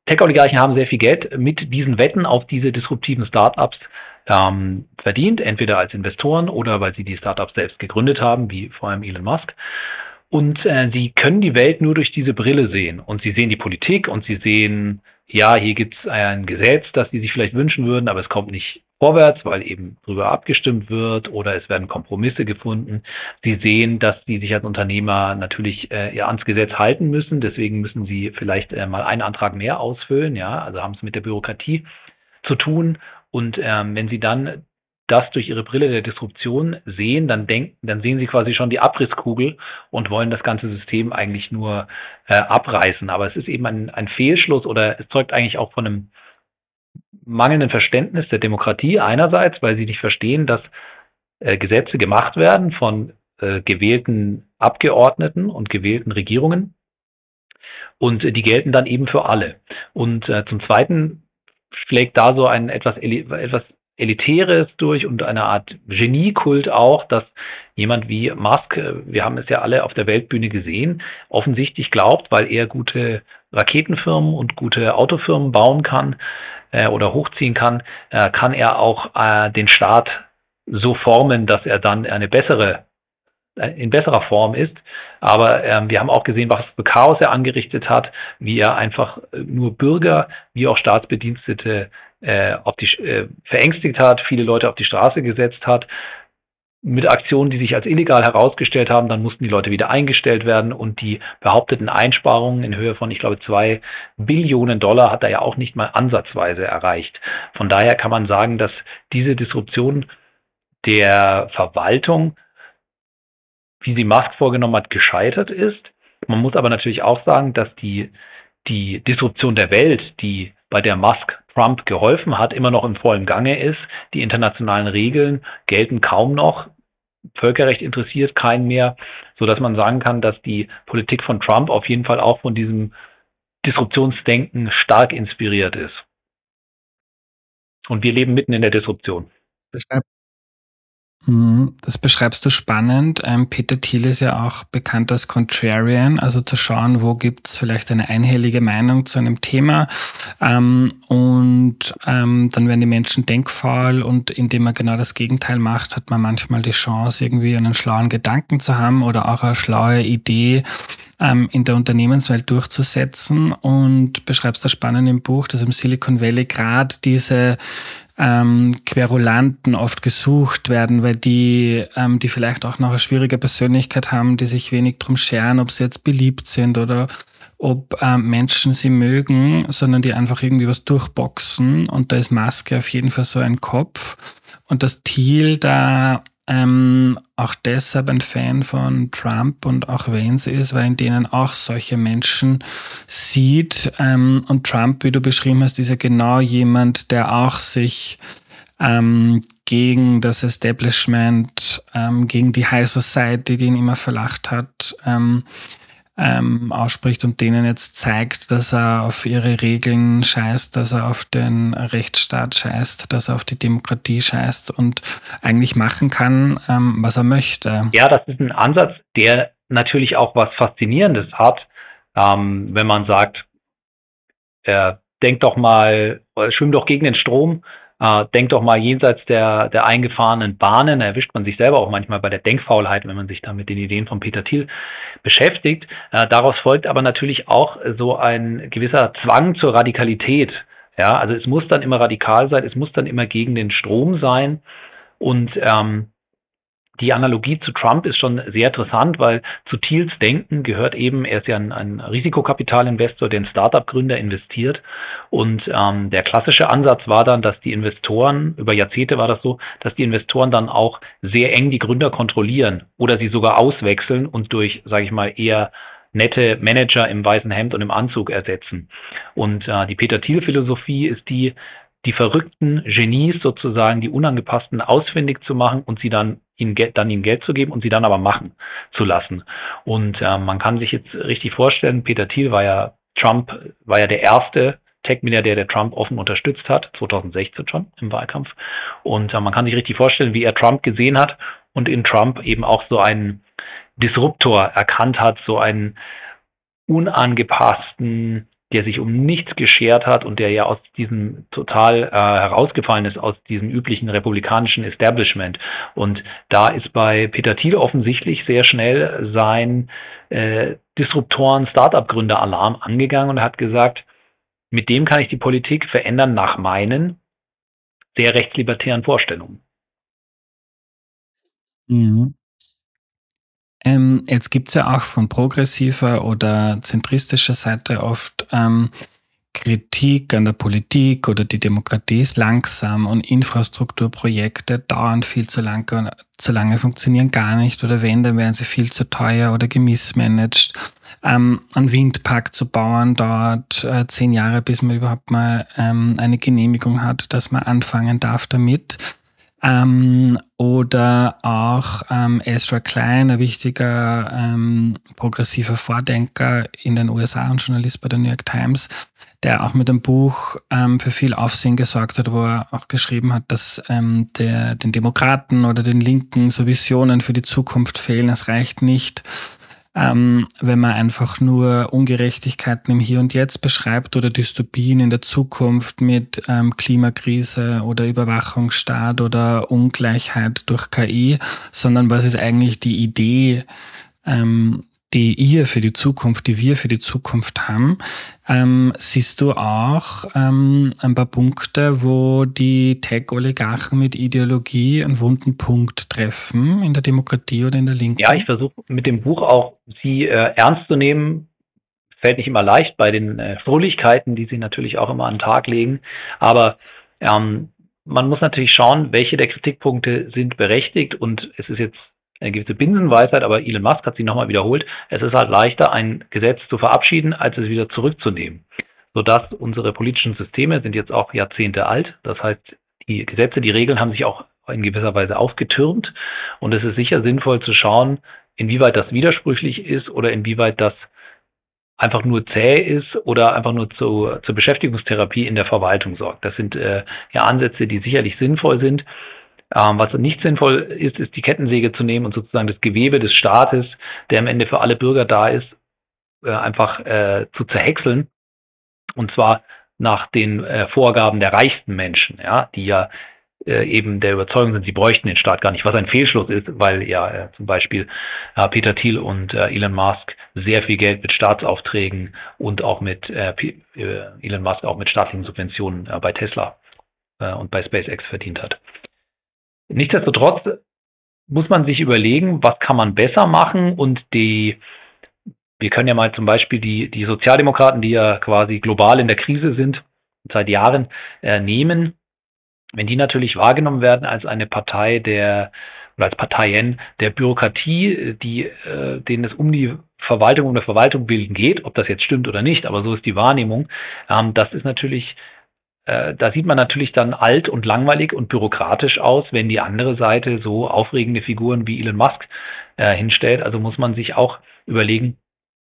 Tech-Oligarchen haben sehr viel Geld mit diesen Wetten auf diese disruptiven Startups ähm, verdient, entweder als Investoren oder weil sie die Startups selbst gegründet haben, wie vor allem Elon Musk. Und äh, sie können die Welt nur durch diese Brille sehen. Und sie sehen die Politik und sie sehen, ja, hier gibt es ein Gesetz, das sie sich vielleicht wünschen würden, aber es kommt nicht vorwärts, weil eben darüber abgestimmt wird oder es werden Kompromisse gefunden. Sie sehen, dass sie sich als Unternehmer natürlich äh, ja, ans Gesetz halten müssen. Deswegen müssen sie vielleicht äh, mal einen Antrag mehr ausfüllen. Ja, also haben es mit der Bürokratie zu tun. Und ähm, wenn sie dann das durch ihre Brille der Disruption sehen, dann denken, dann sehen sie quasi schon die Abrisskugel und wollen das ganze System eigentlich nur äh, abreißen. Aber es ist eben ein, ein Fehlschluss oder es zeugt eigentlich auch von einem mangelnden Verständnis der Demokratie einerseits, weil sie nicht verstehen, dass äh, Gesetze gemacht werden von äh, gewählten Abgeordneten und gewählten Regierungen und äh, die gelten dann eben für alle. Und äh, zum Zweiten schlägt da so ein etwas, etwas Elitäres durch und eine Art Geniekult auch, dass jemand wie Musk, wir haben es ja alle auf der Weltbühne gesehen, offensichtlich glaubt, weil er gute Raketenfirmen und gute Autofirmen bauen kann äh, oder hochziehen kann, äh, kann er auch äh, den Staat so formen, dass er dann eine bessere, äh, in besserer Form ist. Aber ähm, wir haben auch gesehen, was für Chaos er angerichtet hat, wie er einfach nur Bürger wie auch Staatsbedienstete äh, auf die, äh, verängstigt hat, viele Leute auf die Straße gesetzt hat, mit Aktionen, die sich als illegal herausgestellt haben, dann mussten die Leute wieder eingestellt werden und die behaupteten Einsparungen in Höhe von, ich glaube, zwei Billionen Dollar hat er ja auch nicht mal ansatzweise erreicht. Von daher kann man sagen, dass diese Disruption der Verwaltung, wie sie Musk vorgenommen hat, gescheitert ist. Man muss aber natürlich auch sagen, dass die, die Disruption der Welt, die bei der Musk Trump geholfen hat, immer noch im vollen Gange ist. Die internationalen Regeln gelten kaum noch. Völkerrecht interessiert keinen mehr, sodass man sagen kann, dass die Politik von Trump auf jeden Fall auch von diesem Disruptionsdenken stark inspiriert ist. Und wir leben mitten in der Disruption. Das beschreibst du spannend. Ähm, Peter Thiel ist ja auch bekannt als Contrarian, also zu schauen, wo gibt es vielleicht eine einhellige Meinung zu einem Thema. Ähm, und ähm, dann werden die Menschen denkfaul und indem man genau das Gegenteil macht, hat man manchmal die Chance, irgendwie einen schlauen Gedanken zu haben oder auch eine schlaue Idee ähm, in der Unternehmenswelt durchzusetzen. Und beschreibst das spannend im Buch, dass im Silicon Valley gerade diese ähm, Querulanten oft gesucht werden, weil die, ähm, die vielleicht auch noch eine schwierige Persönlichkeit haben, die sich wenig drum scheren, ob sie jetzt beliebt sind oder ob ähm, Menschen sie mögen, sondern die einfach irgendwie was durchboxen. Und da ist Musk auf jeden Fall so ein Kopf. Und das Thiel da ähm, auch deshalb ein Fan von Trump und auch Vance ist, weil in denen auch solche Menschen sieht. Ähm, und Trump, wie du beschrieben hast, ist ja genau jemand, der auch sich ähm, gegen das Establishment, ähm, gegen die High Society, die ihn immer verlacht hat, ähm, ähm, ausspricht und denen jetzt zeigt, dass er auf ihre Regeln scheißt, dass er auf den Rechtsstaat scheißt, dass er auf die Demokratie scheißt und eigentlich machen kann, ähm, was er möchte. Ja, das ist ein Ansatz, der natürlich auch was Faszinierendes hat, ähm, wenn man sagt, äh, denk doch mal, schwimm doch gegen den Strom, äh, denk doch mal jenseits der, der eingefahrenen Bahnen, da erwischt man sich selber auch manchmal bei der Denkfaulheit, wenn man sich da mit den Ideen von Peter Thiel beschäftigt. Äh, daraus folgt aber natürlich auch so ein gewisser Zwang zur Radikalität. Ja, also es muss dann immer radikal sein, es muss dann immer gegen den Strom sein und ähm, die Analogie zu Trump ist schon sehr interessant, weil zu Thiels Denken gehört eben, er ist ja ein, ein Risikokapitalinvestor, der in Startup-Gründer investiert und ähm, der klassische Ansatz war dann, dass die Investoren, über Jahrzehnte war das so, dass die Investoren dann auch sehr eng die Gründer kontrollieren oder sie sogar auswechseln und durch, sage ich mal, eher nette Manager im weißen Hemd und im Anzug ersetzen. Und äh, die Peter Thiel-Philosophie ist die, die verrückten Genies sozusagen, die Unangepassten ausfindig zu machen und sie dann ihnen, dann ihnen Geld zu geben und sie dann aber machen zu lassen. Und äh, man kann sich jetzt richtig vorstellen, Peter Thiel war ja, Trump war ja der erste Tech-Milliardär, der Trump offen unterstützt hat, zwanzig sechzehn schon im Wahlkampf. Und äh, man kann sich richtig vorstellen, wie er Trump gesehen hat und in Trump eben auch so einen Disruptor erkannt hat, so einen unangepassten, der sich um nichts geschert hat und der ja aus diesem total äh, herausgefallen ist, aus diesem üblichen republikanischen Establishment. Und da ist bei Peter Thiel offensichtlich sehr schnell sein äh, Disruptoren-Startup-Gründer-Alarm angegangen und hat gesagt, mit dem kann ich die Politik verändern nach meinen sehr rechtslibertären Vorstellungen. Mhm. Ähm, jetzt gibt es ja auch von progressiver oder zentristischer Seite oft ähm, Kritik an der Politik oder die Demokratie ist langsam und Infrastrukturprojekte dauern viel zu lange, zu lange funktionieren gar nicht oder wenn, dann werden sie viel zu teuer oder gemissmanagt. Ähm, einen Windpark zu bauen dauert äh, zehn Jahre, bis man überhaupt mal ähm, eine Genehmigung hat, dass man anfangen darf damit. Ähm, oder auch ähm, Ezra Klein, ein wichtiger ähm, progressiver Vordenker in den U S A und Journalist bei der New York Times, der auch mit dem Buch ähm, für viel Aufsehen gesorgt hat, wo er auch geschrieben hat, dass ähm, der, den Demokraten oder den Linken so Visionen für die Zukunft fehlen. Es reicht nicht, ähm, wenn man einfach nur Ungerechtigkeiten im Hier und Jetzt beschreibt oder Dystopien in der Zukunft mit ähm, Klimakrise oder Überwachungsstaat oder Ungleichheit durch K I, sondern was ist eigentlich die Idee, ähm, die ihr für die Zukunft, die wir für die Zukunft haben. Ähm, siehst du auch ähm, ein paar Punkte, wo die Tech-Oligarchen mit Ideologie einen wunden Punkt treffen in der Demokratie oder in der Linken? Ja, ich versuche mit dem Buch auch, sie äh, ernst zu nehmen. Es fällt nicht immer leicht bei den äh, Fröhlichkeiten, die sie natürlich auch immer an den Tag legen. Aber ähm, man muss natürlich schauen, welche der Kritikpunkte sind berechtigt. Und es ist jetzt eine gewisse Binsenweisheit, aber Elon Musk hat sie nochmal wiederholt. Es ist halt leichter, ein Gesetz zu verabschieden, als es wieder zurückzunehmen. Sodass unsere politischen Systeme sind jetzt auch Jahrzehnte alt. Das heißt, die Gesetze, die Regeln haben sich auch in gewisser Weise aufgetürmt. Und es ist sicher sinnvoll zu schauen, inwieweit das widersprüchlich ist oder inwieweit das einfach nur zäh ist oder einfach nur zu, zur Beschäftigungstherapie in der Verwaltung sorgt. Das sind äh, ja Ansätze, die sicherlich sinnvoll sind. Ähm, was nicht sinnvoll ist, ist die Kettensäge zu nehmen und sozusagen das Gewebe des Staates, der am Ende für alle Bürger da ist, äh, einfach äh, zu zerhäckseln. Und zwar nach den äh, Vorgaben der reichsten Menschen, ja, die ja äh, eben der Überzeugung sind, sie bräuchten den Staat gar nicht, was ein Fehlschluss ist, weil ja äh, zum Beispiel äh, Peter Thiel und äh, Elon Musk sehr viel Geld mit Staatsaufträgen und auch mit äh, äh, Elon Musk auch mit staatlichen Subventionen äh, bei Tesla äh, und bei SpaceX verdient hat. Nichtsdestotrotz muss man sich überlegen, was kann man besser machen und die, wir können ja mal zum Beispiel die, die Sozialdemokraten, die ja quasi global in der Krise sind, seit Jahren äh, nehmen, wenn die natürlich wahrgenommen werden als eine Partei der, oder als Parteien der Bürokratie, die, äh, denen es um die Verwaltung, um der Verwaltung willen geht, ob das jetzt stimmt oder nicht, aber so ist die Wahrnehmung, ähm, das ist natürlich da sieht man natürlich dann alt und langweilig und bürokratisch aus, wenn die andere Seite so aufregende Figuren wie Elon Musk äh, hinstellt. Also muss man sich auch überlegen,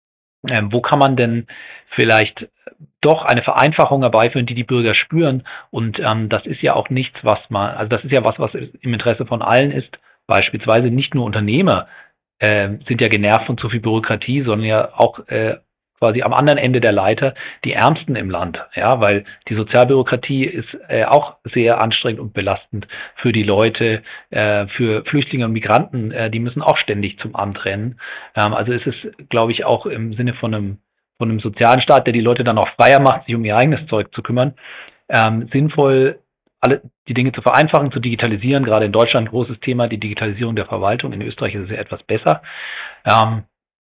äh, wo kann man denn vielleicht doch eine Vereinfachung herbeiführen, die die Bürger spüren. Und ähm, das ist ja auch nichts, was man, also das ist ja was, was im Interesse von allen ist. Beispielsweise nicht nur Unternehmer äh, sind ja genervt von zu viel Bürokratie, sondern ja auch äh, quasi am anderen Ende der Leiter die Ärmsten im Land, ja, weil die Sozialbürokratie ist äh, auch sehr anstrengend und belastend für die Leute, äh, für Flüchtlinge und Migranten, äh, die müssen auch ständig zum Amt rennen. Ähm, also es ist, glaube ich, auch im Sinne von einem von einem sozialen Staat, der die Leute dann auch freier macht, sich um ihr eigenes Zeug zu kümmern, ähm, sinnvoll alle die Dinge zu vereinfachen, zu digitalisieren. Gerade in Deutschland großes Thema, die Digitalisierung der Verwaltung. In Österreich ist es ja etwas besser. Ähm,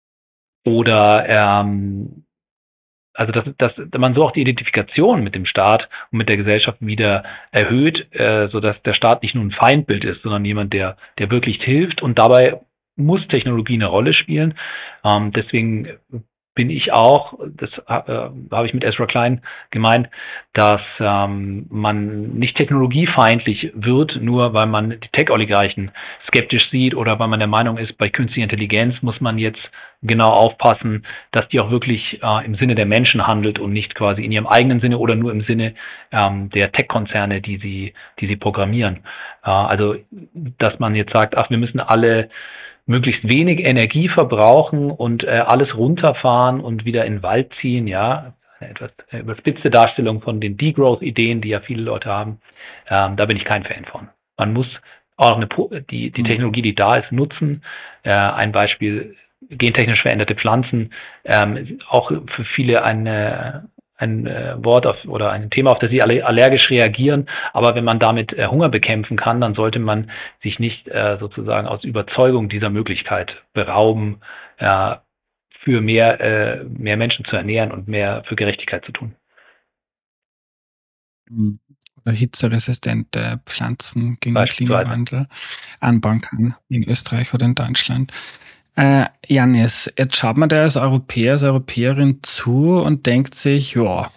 Oder ähm, also dass, dass man so auch die Identifikation mit dem Staat und mit der Gesellschaft wieder erhöht, äh, sodass der Staat nicht nur ein Feindbild ist, sondern jemand, der der wirklich hilft. Und dabei muss Technologie eine Rolle spielen. Ähm, deswegen bin ich auch, das äh, habe ich mit Ezra Klein gemeint, dass ähm, man nicht technologiefeindlich wird, nur weil man die Tech-Oligarchen skeptisch sieht oder weil man der Meinung ist, bei künstlicher Intelligenz muss man jetzt genau aufpassen, dass die auch wirklich äh, im Sinne der Menschen handelt und nicht quasi in ihrem eigenen Sinne oder nur im Sinne ähm, der Tech-Konzerne, die sie, die sie programmieren. Äh, also, dass man jetzt sagt, ach, wir müssen alle möglichst wenig Energie verbrauchen und äh, alles runterfahren und wieder in den Wald ziehen, ja. eine etwas überspitzte Darstellung von den Degrowth-Ideen, die ja viele Leute haben. Ähm, da bin ich kein Fan von. Man muss auch eine, die, die Technologie, die da ist, nutzen. Äh, ein Beispiel, gentechnisch veränderte Pflanzen, ähm, auch für viele eine, ein äh, Wort auf, oder ein Thema, auf das sie alle allergisch reagieren. Aber wenn man damit äh, Hunger bekämpfen kann, dann sollte man sich nicht äh, sozusagen aus Überzeugung dieser Möglichkeit berauben, äh, für mehr, äh, mehr Menschen zu ernähren und mehr für Gerechtigkeit zu tun. Oder hitzeresistente Pflanzen gegen den Klimawandel anbauen kann in Österreich oder in Deutschland. Äh, Janis, jetzt schaut man da als Europäer, als Europäerin zu und denkt sich, ja,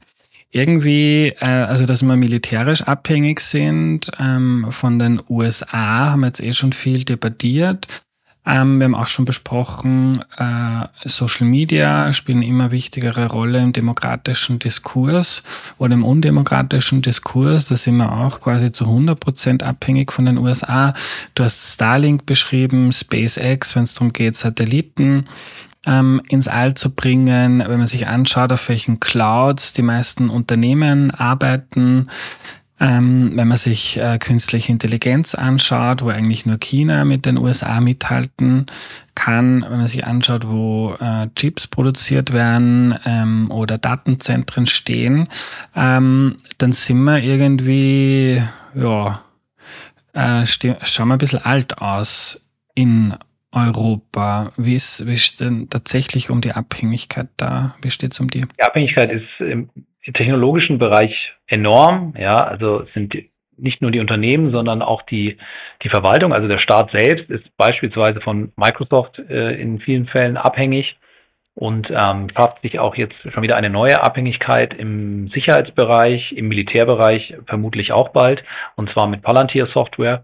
irgendwie, äh, also dass wir militärisch abhängig sind ähm, von den U S A, haben wir jetzt eh schon viel debattiert. Ähm, wir haben auch schon besprochen, äh, Social Media spielen eine immer wichtigere Rolle im demokratischen Diskurs oder im undemokratischen Diskurs. Da sind wir auch quasi zu hundert Prozent abhängig von den U S A. Du hast Starlink beschrieben, SpaceX, wenn es darum geht, Satelliten ähm, ins All zu bringen. Wenn man sich anschaut, auf welchen Clouds die meisten Unternehmen arbeiten, Ähm, wenn man sich äh, künstliche Intelligenz anschaut, wo eigentlich nur China mit den U S A mithalten kann, wenn man sich anschaut, wo äh, Chips produziert werden ähm, oder Datenzentren stehen, ähm, dann sind wir irgendwie, ja, äh, ste- schauen wir ein bisschen alt aus in Europa. Wie ist wie ist denn tatsächlich um die Abhängigkeit da? Wie steht es um die? Die Abhängigkeit ist im technologischen Bereich enorm. Ja, also es sind nicht nur die Unternehmen, sondern auch die, die Verwaltung. Also der Staat selbst ist beispielsweise von Microsoft äh, in vielen Fällen abhängig und ähm, schafft sich auch jetzt schon wieder eine neue Abhängigkeit im Sicherheitsbereich, im Militärbereich vermutlich auch bald, und zwar mit Palantir Software.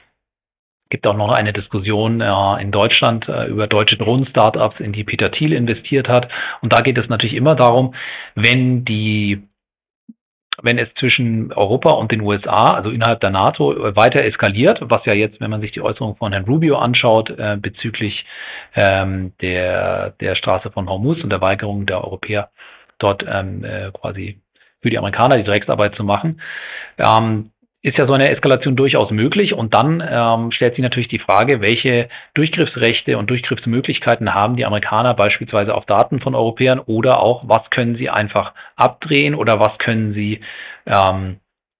Gibt auch noch eine Diskussion äh, in Deutschland äh, über deutsche Drohnen-Startups, in die Peter Thiel investiert hat. Und da geht es natürlich immer darum, wenn die, wenn es zwischen Europa und den U S A, also innerhalb der NATO, äh, weiter eskaliert, was ja jetzt, wenn man sich die Äußerung von Herrn Rubio anschaut, äh, bezüglich ähm, der, der Straße von Hormuz und der Weigerung der Europäer, dort ähm, äh, quasi für die Amerikaner die Drecksarbeit zu machen, ähm, ist ja so eine Eskalation durchaus möglich. Und dann ähm, stellt sich natürlich die Frage, welche Durchgriffsrechte und Durchgriffsmöglichkeiten haben die Amerikaner beispielsweise auf Daten von Europäern, oder auch, was können sie einfach abdrehen oder was können sie ähm,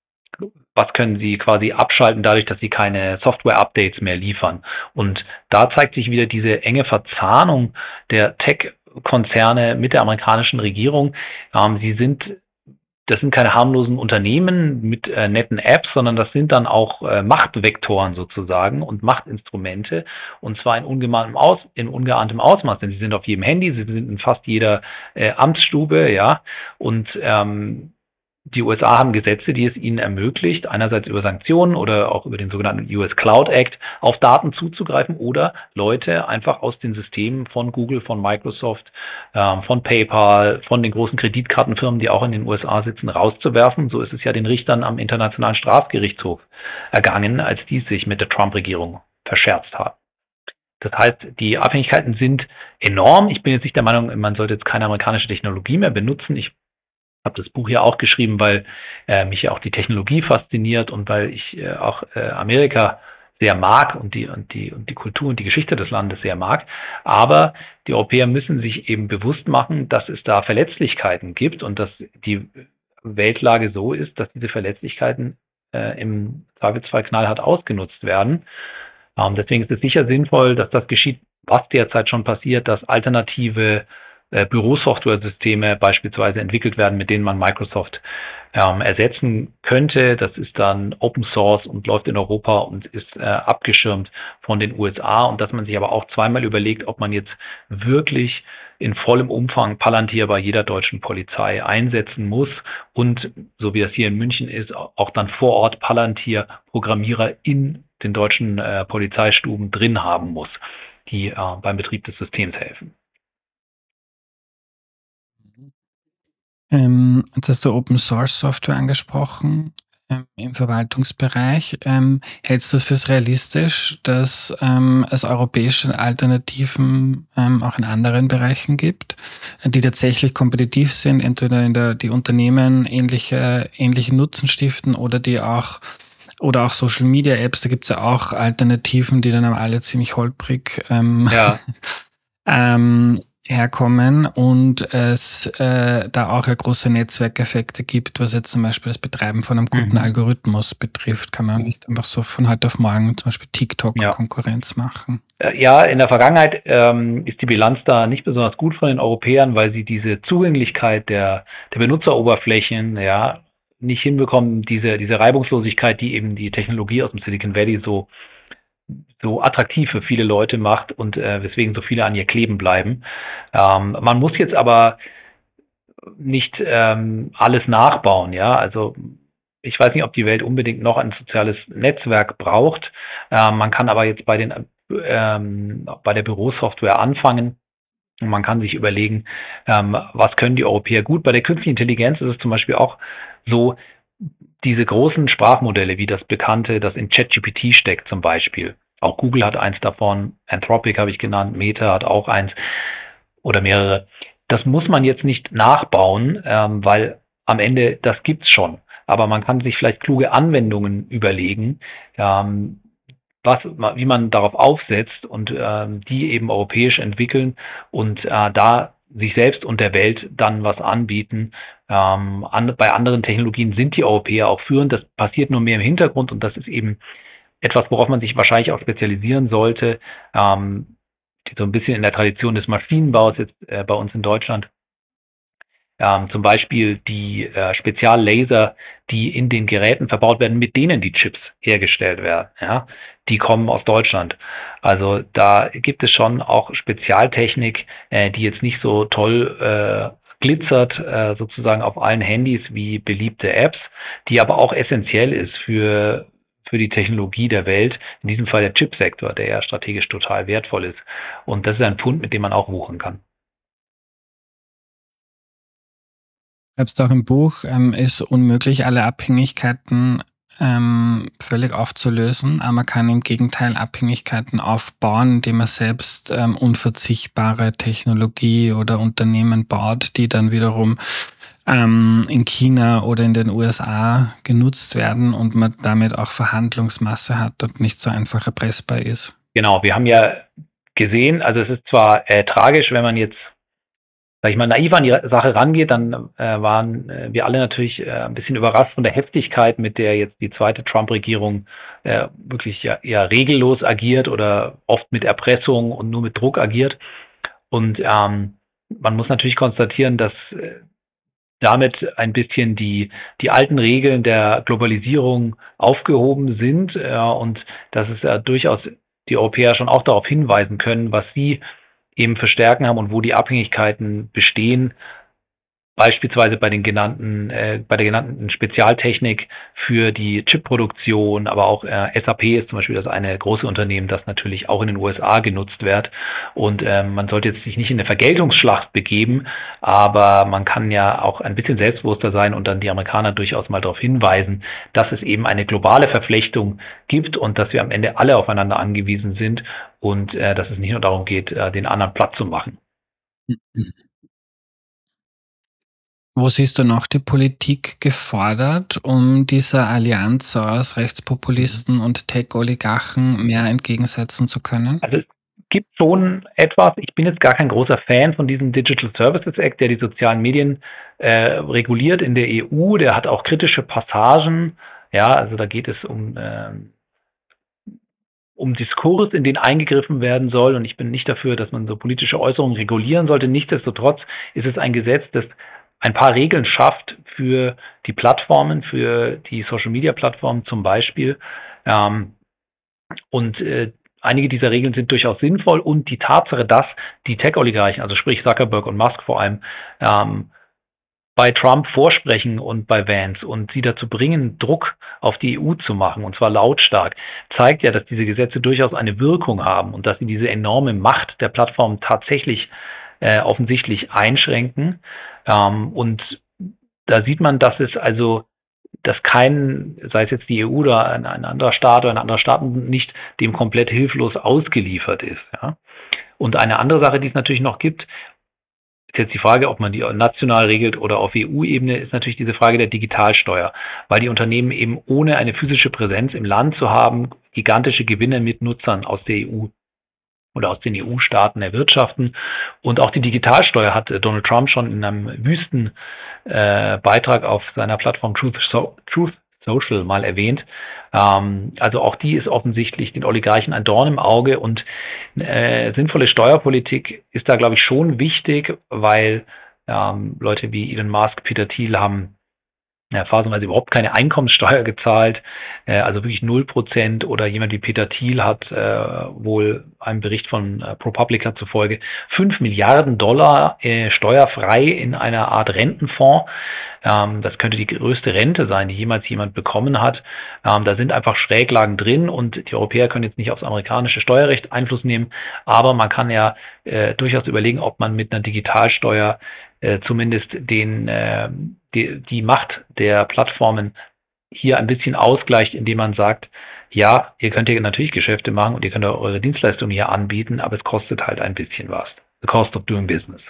was können sie quasi abschalten dadurch, dass sie keine Software-Updates mehr liefern. Und da zeigt sich wieder diese enge Verzahnung der Tech-Konzerne mit der amerikanischen Regierung. Ähm, sie sind Das sind keine harmlosen Unternehmen mit äh, netten Apps, sondern das sind dann auch äh, Machtvektoren sozusagen und Machtinstrumente, und zwar in ungeahntem, Aus, in ungeahntem Ausmaß, denn sie sind auf jedem Handy, sie sind in fast jeder äh, Amtsstube, ja, und ähm, die U S A haben Gesetze, die es ihnen ermöglicht, einerseits über Sanktionen oder auch über den sogenannten U S Cloud Act auf Daten zuzugreifen oder Leute einfach aus den Systemen von Google, von Microsoft, ähm, von PayPal, von den großen Kreditkartenfirmen, die auch in den U S A sitzen, rauszuwerfen. So ist es ja den Richtern am Internationalen Strafgerichtshof ergangen, als die sich mit der Trump-Regierung verscherzt haben. Das heißt, die Abhängigkeiten sind enorm. Ich bin jetzt nicht der Meinung, man sollte jetzt keine amerikanische Technologie mehr benutzen. Ich habe das Buch ja auch geschrieben, weil äh, mich ja auch die Technologie fasziniert und weil ich äh, auch äh, Amerika sehr mag und die und die und die Kultur und die Geschichte des Landes sehr mag. Aber die Europäer müssen sich eben bewusst machen, dass es da Verletzlichkeiten gibt und dass die Weltlage so ist, dass diese Verletzlichkeiten äh, im Zweifelsfall knallhart ausgenutzt werden. Ähm, deswegen ist es sicher sinnvoll, dass das geschieht, was derzeit schon passiert, dass alternative Äh, Bürosoftware-Systeme beispielsweise entwickelt werden, mit denen man Microsoft ähm, ersetzen könnte. Das ist dann Open Source und läuft in Europa und ist äh, abgeschirmt von den U S A, und dass man sich aber auch zweimal überlegt, ob man jetzt wirklich in vollem Umfang Palantir bei jeder deutschen Polizei einsetzen muss und, so wie das hier in München ist, auch dann vor Ort Palantir-Programmierer in den deutschen äh, Polizeistuben drin haben muss, die äh, beim Betrieb des Systems helfen. Ähm, jetzt hast du Open Source Software angesprochen. ähm, im Verwaltungsbereich. Ähm, hältst du es für realistisch, dass ähm, es europäische Alternativen ähm, auch in anderen Bereichen gibt, die tatsächlich kompetitiv sind, entweder in der die Unternehmen ähnliche, ähnliche Nutzen stiften oder die auch oder auch Social Media Apps, da gibt es ja auch Alternativen, die dann aber alle ziemlich holprig ähm, Ja. ähm, herkommen und es äh, da auch ja große Netzwerkeffekte gibt, was jetzt zum Beispiel das Betreiben von einem guten Mhm. Algorithmus betrifft, kann man nicht einfach so von heute auf morgen zum Beispiel TikTok Ja. Konkurrenz machen. Äh, Ja, in der Vergangenheit ähm, ist die Bilanz da nicht besonders gut von den Europäern, weil sie diese Zugänglichkeit der, der Benutzeroberflächen ja nicht hinbekommen, diese, diese Reibungslosigkeit, die eben die Technologie aus dem Silicon Valley so, so attraktiv für viele Leute macht und äh, weswegen so viele an ihr kleben bleiben. Ähm, man muss jetzt aber nicht ähm, alles nachbauen, ja. Also ich weiß nicht, ob die Welt unbedingt noch ein soziales Netzwerk braucht. Ähm, man kann aber jetzt bei den ähm, bei der Bürosoftware anfangen. Und man kann sich überlegen, ähm, was können die Europäer gut. Bei der künstlichen Intelligenz ist es zum Beispiel auch so, diese großen Sprachmodelle, wie das bekannte, das in ChatGPT steckt zum Beispiel. Auch Google hat eins davon, Anthropic habe ich genannt, Meta hat auch eins oder mehrere. Das muss man jetzt nicht nachbauen, ähm, weil am Ende das gibt's schon. Aber man kann sich vielleicht kluge Anwendungen überlegen, ähm, was, wie man darauf aufsetzt und ähm, die eben europäisch entwickeln und äh, da sich selbst und der Welt dann was anbieten. Ähm, an, bei anderen Technologien sind die Europäer auch führend. Das passiert nur mehr im Hintergrund und das ist eben etwas, worauf man sich wahrscheinlich auch spezialisieren sollte. Ähm, so ein bisschen in der Tradition des Maschinenbaus jetzt äh, bei uns in Deutschland. Ähm, zum Beispiel die äh, Speziallaser, die in den Geräten verbaut werden, mit denen die Chips hergestellt werden. Ja, die kommen aus Deutschland. Also da gibt es schon auch Spezialtechnik, äh, die jetzt nicht so toll äh, glitzert, äh, sozusagen auf allen Handys wie beliebte Apps, die aber auch essentiell ist für für die Technologie der Welt, in diesem Fall der Chipsektor, der ja strategisch total wertvoll ist. Und das ist ein Pfund, mit dem man auch wuchern kann. Schreibst auch im Buch, ähm, ist unmöglich, alle Abhängigkeiten ähm, völlig aufzulösen, aber man kann im Gegenteil Abhängigkeiten aufbauen, indem man selbst ähm, unverzichtbare Technologie oder Unternehmen baut, die dann wiederum ähm, in China oder in den U S A genutzt werden und man damit auch Verhandlungsmasse hat und nicht so einfach erpressbar ist. Genau, wir haben ja gesehen, also es ist zwar äh, tragisch, wenn man jetzt, sag ich mal, naiv an die Sache rangeht, dann äh, waren äh, wir alle natürlich äh, ein bisschen überrascht von der Heftigkeit, mit der jetzt die zweite Trump-Regierung äh, wirklich ja eher regellos agiert oder oft mit Erpressung und nur mit Druck agiert. Und ähm, man muss natürlich konstatieren, dass äh, damit ein bisschen die, die alten Regeln der Globalisierung aufgehoben sind äh, und dass es ja durchaus die Europäer schon auch darauf hinweisen können, was sie eben für Stärken haben und wo die Abhängigkeiten bestehen, beispielsweise bei den genannten, äh, bei der genannten Spezialtechnik für die Chipproduktion, aber auch äh, S A P ist zum Beispiel das eine große Unternehmen, das natürlich auch in den U S A genutzt wird. Und ähm, man sollte jetzt sich nicht in eine Vergeltungsschlacht begeben, aber man kann ja auch ein bisschen selbstbewusster sein und dann die Amerikaner durchaus mal darauf hinweisen, dass es eben eine globale Verflechtung gibt und dass wir am Ende alle aufeinander angewiesen sind und äh, dass es nicht nur darum geht, äh, den anderen platt zu machen. Wo siehst du noch die Politik gefordert, um dieser Allianz aus Rechtspopulisten und Tech-Oligarchen mehr entgegensetzen zu können? Also es gibt schon etwas, ich bin jetzt gar kein großer Fan von diesem Digital Services Act, der die sozialen Medien äh, reguliert in der E U, der hat auch kritische Passagen, ja, also da geht es um ähm, um Diskurs, in den eingegriffen werden soll. Und ich bin nicht dafür, dass man so politische Äußerungen regulieren sollte. Nichtsdestotrotz ist es ein Gesetz, das ein paar Regeln schafft für die Plattformen, für die Social-Media-Plattformen zum Beispiel. Ähm, und äh, einige dieser Regeln sind durchaus sinnvoll. Und die Tatsache, dass die Tech-Oligarchen, also sprich Zuckerberg und Musk vor allem, ähm, bei Trump vorsprechen und bei Vance und sie dazu bringen, Druck auf die E U zu machen, und zwar lautstark, zeigt ja, dass diese Gesetze durchaus eine Wirkung haben und dass sie diese enorme Macht der Plattform tatsächlich äh, offensichtlich einschränken. Ähm, und da sieht man, dass es also dass kein, sei es jetzt die E U oder ein, ein anderer Staat oder ein anderer Staat, nicht dem komplett hilflos ausgeliefert ist. Ja. Und eine andere Sache, die es natürlich noch gibt, ist jetzt die Frage, ob man die national regelt oder auf E U-Ebene, ist natürlich diese Frage der Digitalsteuer, weil die Unternehmen eben ohne eine physische Präsenz im Land zu haben, gigantische Gewinne mit Nutzern aus der E U oder aus den E U-Staaten erwirtschaften. Und auch die Digitalsteuer hat Donald Trump schon in einem wüsten äh, Beitrag auf seiner Plattform Truth, so- Truth Social mal erwähnt. Ähm, also auch die ist offensichtlich den Oligarchen ein Dorn im Auge, und äh, sinnvolle Steuerpolitik ist da, glaube ich, schon wichtig, weil ähm, Leute wie Elon Musk, Peter Thiel haben ja, phasenweise überhaupt keine Einkommenssteuer gezahlt, äh, also wirklich null Prozent, oder jemand wie Peter Thiel hat äh, wohl einem Bericht von äh, ProPublica zufolge fünf Milliarden Dollar äh, steuerfrei in einer Art Rentenfonds. Ähm, das könnte die größte Rente sein, die jemals jemand bekommen hat. Ähm, da sind einfach Schräglagen drin, und die Europäer können jetzt nicht aufs amerikanische Steuerrecht Einfluss nehmen, aber man kann ja äh, durchaus überlegen, ob man mit einer Digitalsteuer äh, zumindest den äh, die, die Macht der Plattformen hier ein bisschen ausgleicht, indem man sagt, ja, ihr könnt hier natürlich Geschäfte machen und ihr könnt eure Dienstleistungen hier anbieten, aber es kostet halt ein bisschen was. The cost of doing business.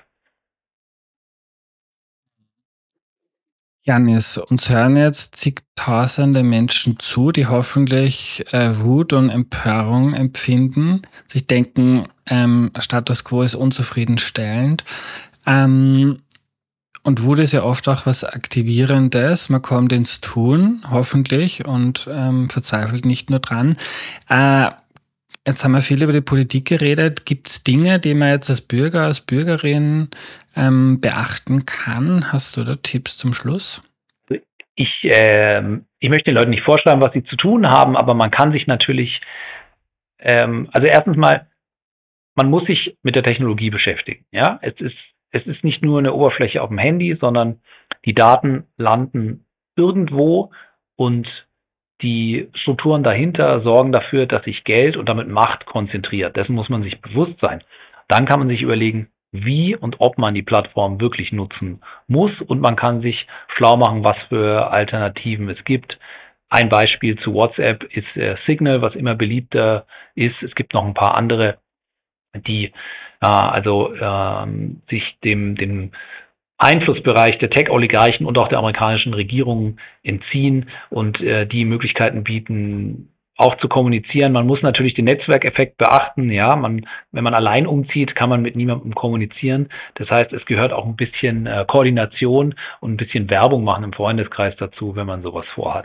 Janis, uns hören jetzt zigtausende Menschen zu, die hoffentlich äh, Wut und Empörung empfinden, sich denken, ähm, Status quo ist unzufriedenstellend. Ähm, und Wut ist ja oft auch was Aktivierendes. Man kommt ins Tun, hoffentlich, und ähm, verzweifelt nicht nur dran. Äh, Jetzt haben wir viel über die Politik geredet. Gibt es Dinge, die man jetzt als Bürger, als Bürgerin ähm, beachten kann? Hast du da Tipps zum Schluss? Ich, ähm, ich möchte den Leuten nicht vorschreiben, was sie zu tun haben, aber man kann sich natürlich, ähm, also erstens mal, man muss sich mit der Technologie beschäftigen. Ja, es ist, es ist nicht nur eine Oberfläche auf dem Handy, sondern die Daten landen irgendwo, und die Strukturen dahinter sorgen dafür, dass sich Geld und damit Macht konzentriert. Dessen muss man sich bewusst sein. Dann kann man sich überlegen, wie und ob man die Plattform wirklich nutzen muss, und man kann sich schlau machen, was für Alternativen es gibt. Ein Beispiel zu WhatsApp ist äh, Signal, was immer beliebter ist. Es gibt noch ein paar andere, die äh, also ähm, sich dem, dem Einflussbereich der Tech-Oligarchen und auch der amerikanischen Regierung entziehen und äh, die Möglichkeiten bieten, auch zu kommunizieren. Man muss natürlich den Netzwerkeffekt beachten. Ja, man, wenn man allein umzieht, kann man mit niemandem kommunizieren. Das heißt, es gehört auch ein bisschen äh, Koordination und ein bisschen Werbung machen im Freundeskreis dazu, wenn man sowas vorhat.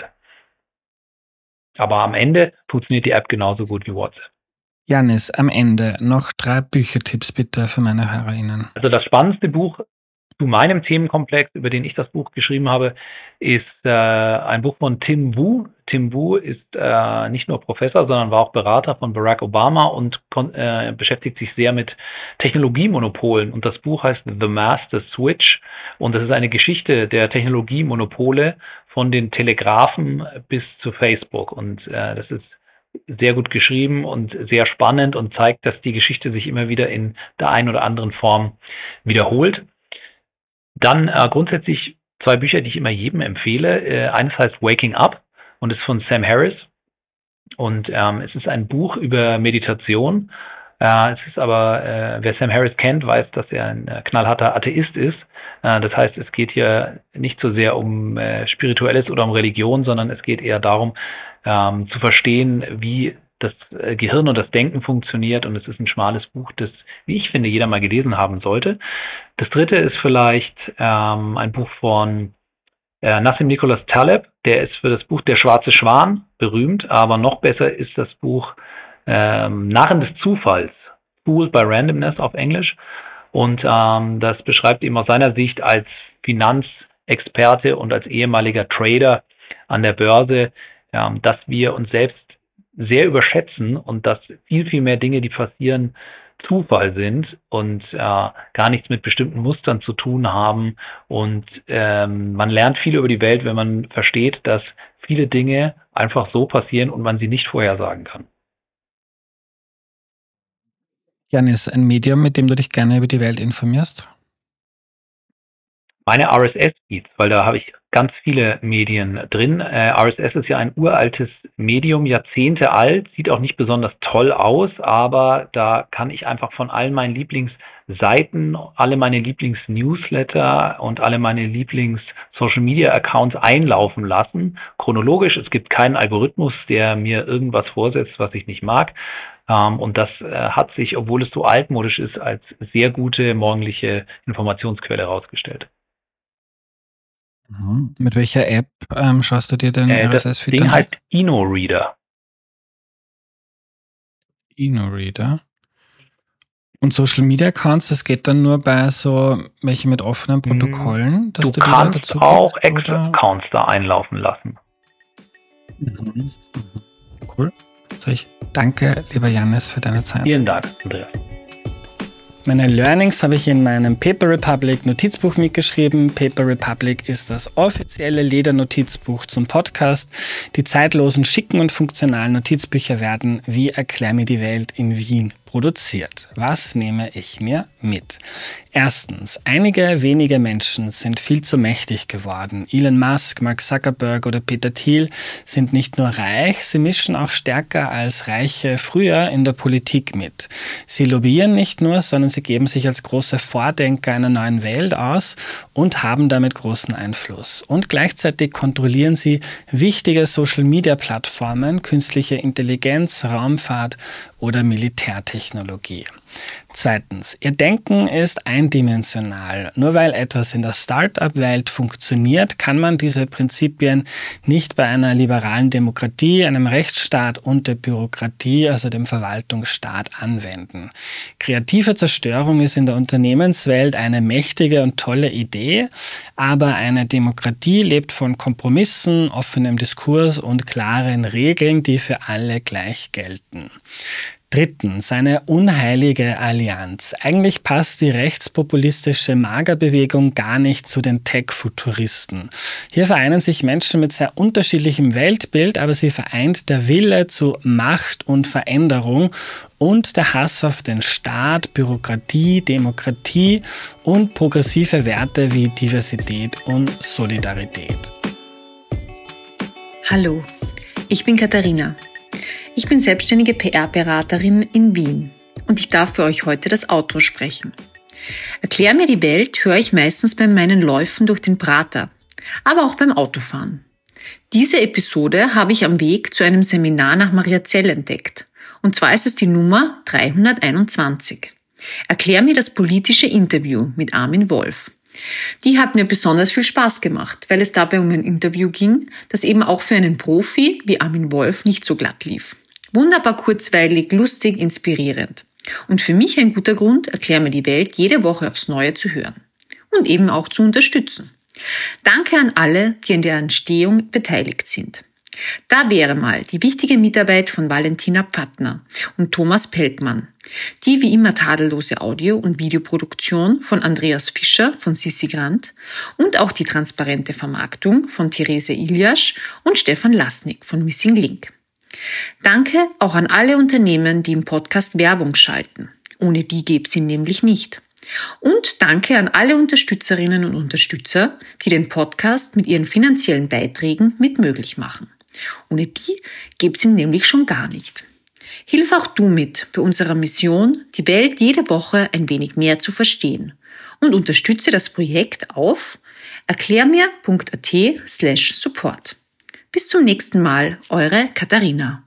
Aber am Ende funktioniert die App genauso gut wie WhatsApp. Janis, am Ende noch drei Büchertipps bitte für meine HörerInnen. Also das spannendste Buch zu meinem Themenkomplex, über den ich das Buch geschrieben habe, ist äh, ein Buch von Tim Wu. Tim Wu ist äh, nicht nur Professor, sondern war auch Berater von Barack Obama und kon- äh, beschäftigt sich sehr mit Technologiemonopolen. Und das Buch heißt The Master Switch. Und das ist eine Geschichte der Technologiemonopole von den Telegrafen bis zu Facebook. Und äh, das ist sehr gut geschrieben und sehr spannend und zeigt, dass die Geschichte sich immer wieder in der einen oder anderen Form wiederholt. Dann äh, grundsätzlich zwei Bücher, die ich immer jedem empfehle. Äh, eines heißt Waking Up und ist von Sam Harris. Und ähm, es ist ein Buch über Meditation. Äh, es ist aber, äh, wer Sam Harris kennt, weiß, dass er ein äh, knallharter Atheist ist. Äh, das heißt, es geht hier nicht so sehr um äh, Spirituelles oder um Religion, sondern es geht eher darum, ähm, zu verstehen, wie das äh, Gehirn und das Denken funktioniert. Und es ist ein schmales Buch, das, wie ich finde, jeder mal gelesen haben sollte. Das dritte ist vielleicht ähm, ein Buch von äh, Nassim Nicholas Taleb. Der ist für das Buch Der schwarze Schwan berühmt, aber noch besser ist das Buch ähm, Narren des Zufalls, Fooled by Randomness auf Englisch. Und ähm, das beschreibt ihm aus seiner Sicht als Finanzexperte und als ehemaliger Trader an der Börse, ähm, dass wir uns selbst sehr überschätzen und dass viel, viel mehr Dinge, die passieren, Zufall sind und äh, gar nichts mit bestimmten Mustern zu tun haben. Und ähm, man lernt viel über die Welt, wenn man versteht, dass viele Dinge einfach so passieren und man sie nicht vorhersagen kann. Janis, ein Medium, mit dem du dich gerne über die Welt informierst? Meine R S S-Feeds, weil da habe ich ganz viele Medien drin. Äh, R S S ist ja ein uraltes Medium, Jahrzehnte alt, sieht auch nicht besonders toll aus, aber da kann ich einfach von allen meinen Lieblingsseiten, alle meine Lieblings-Newsletter und alle meine Lieblings-Social-Media-Accounts einlaufen lassen. Chronologisch, es gibt keinen Algorithmus, der mir irgendwas vorsetzt, was ich nicht mag. Um, und das äh, hat sich, obwohl es so altmodisch ist, als sehr gute morgendliche Informationsquelle herausgestellt. Mhm. Mit welcher App ähm, schaust du dir den äh, R S S-Feed an? Das Ding heißt InnoReader. InnoReader. Und Social Media Accounts, das geht dann nur bei so welche mit offenen Protokollen, dass du, du die kannst da dazu auch gibst, extra oder? Accounts da einlaufen lassen. Mhm. Cool. So, ich danke, lieber Jannis, für deine Zeit. Vielen Dank, Andreas. Meine Learnings habe ich in meinem Paper Republic Notizbuch mitgeschrieben. Paper Republic ist das offizielle Ledernotizbuch zum Podcast. Die zeitlosen, schicken und funktionalen Notizbücher werden wie Erklär mir die Welt in Wien produziert. Was nehme ich mir mit? Erstens, einige wenige Menschen sind viel zu mächtig geworden. Elon Musk, Mark Zuckerberg oder Peter Thiel sind nicht nur reich, sie mischen auch stärker als Reiche früher in der Politik mit. Sie lobbyieren nicht nur, sondern sie geben sich als große Vordenker einer neuen Welt aus und haben damit großen Einfluss. Und gleichzeitig kontrollieren sie wichtige Social-Media-Plattformen, künstliche Intelligenz, Raumfahrt oder Militärtechnologie. Zweitens, ihr Denken ist eindimensional. Nur weil etwas in der Start-up-Welt funktioniert, kann man diese Prinzipien nicht bei einer liberalen Demokratie, einem Rechtsstaat und der Bürokratie, also dem Verwaltungsstaat, anwenden. Kreative Zerstörung ist in der Unternehmenswelt eine mächtige und tolle Idee, aber eine Demokratie lebt von Kompromissen, offenem Diskurs und klaren Regeln, die für alle gleich gelten. Drittens, eine unheilige Allianz. Eigentlich passt die rechtspopulistische Magerbewegung gar nicht zu den Tech-Futuristen. Hier vereinen sich Menschen mit sehr unterschiedlichem Weltbild, aber sie vereint der Wille zu Macht und Veränderung und der Hass auf den Staat, Bürokratie, Demokratie und progressive Werte wie Diversität und Solidarität. Hallo, ich bin Katharina. Ich bin selbstständige P R-Beraterin in Wien und ich darf für euch heute das Outro sprechen. Erklär mir die Welt höre ich meistens bei meinen Läufen durch den Prater, aber auch beim Autofahren. Diese Episode habe ich am Weg zu einem Seminar nach Mariazell entdeckt. Und zwar ist es die Nummer dreihunderteinundzwanzig. Erklär mir das politische Interview mit Armin Wolf. Die hat mir besonders viel Spaß gemacht, weil es dabei um ein Interview ging, das eben auch für einen Profi wie Armin Wolf nicht so glatt lief. Wunderbar kurzweilig, lustig, inspirierend. Und für mich ein guter Grund, Erklär mir die Welt jede Woche aufs Neue zu hören. Und eben auch zu unterstützen. Danke an alle, die an der Entstehung beteiligt sind. Da wäre mal die wichtige Mitarbeit von Valentina Pfattner und Thomas Peltmann, die wie immer tadellose Audio- und Videoproduktion von Andreas Fischer von Sissi Grant und auch die transparente Vermarktung von Therese Iljasch und Stefan Lasnik von Missing Link. Danke auch an alle Unternehmen, die im Podcast Werbung schalten. Ohne die gäbe es ihn nämlich nicht. Und danke an alle Unterstützerinnen und Unterstützer, die den Podcast mit ihren finanziellen Beiträgen mit möglich machen. Ohne die gäbe es ihn nämlich schon gar nicht. Hilf auch du mit bei unserer Mission, die Welt jede Woche ein wenig mehr zu verstehen und unterstütze das Projekt auf erklärmir.at slash support. Bis zum nächsten Mal, eure Katharina.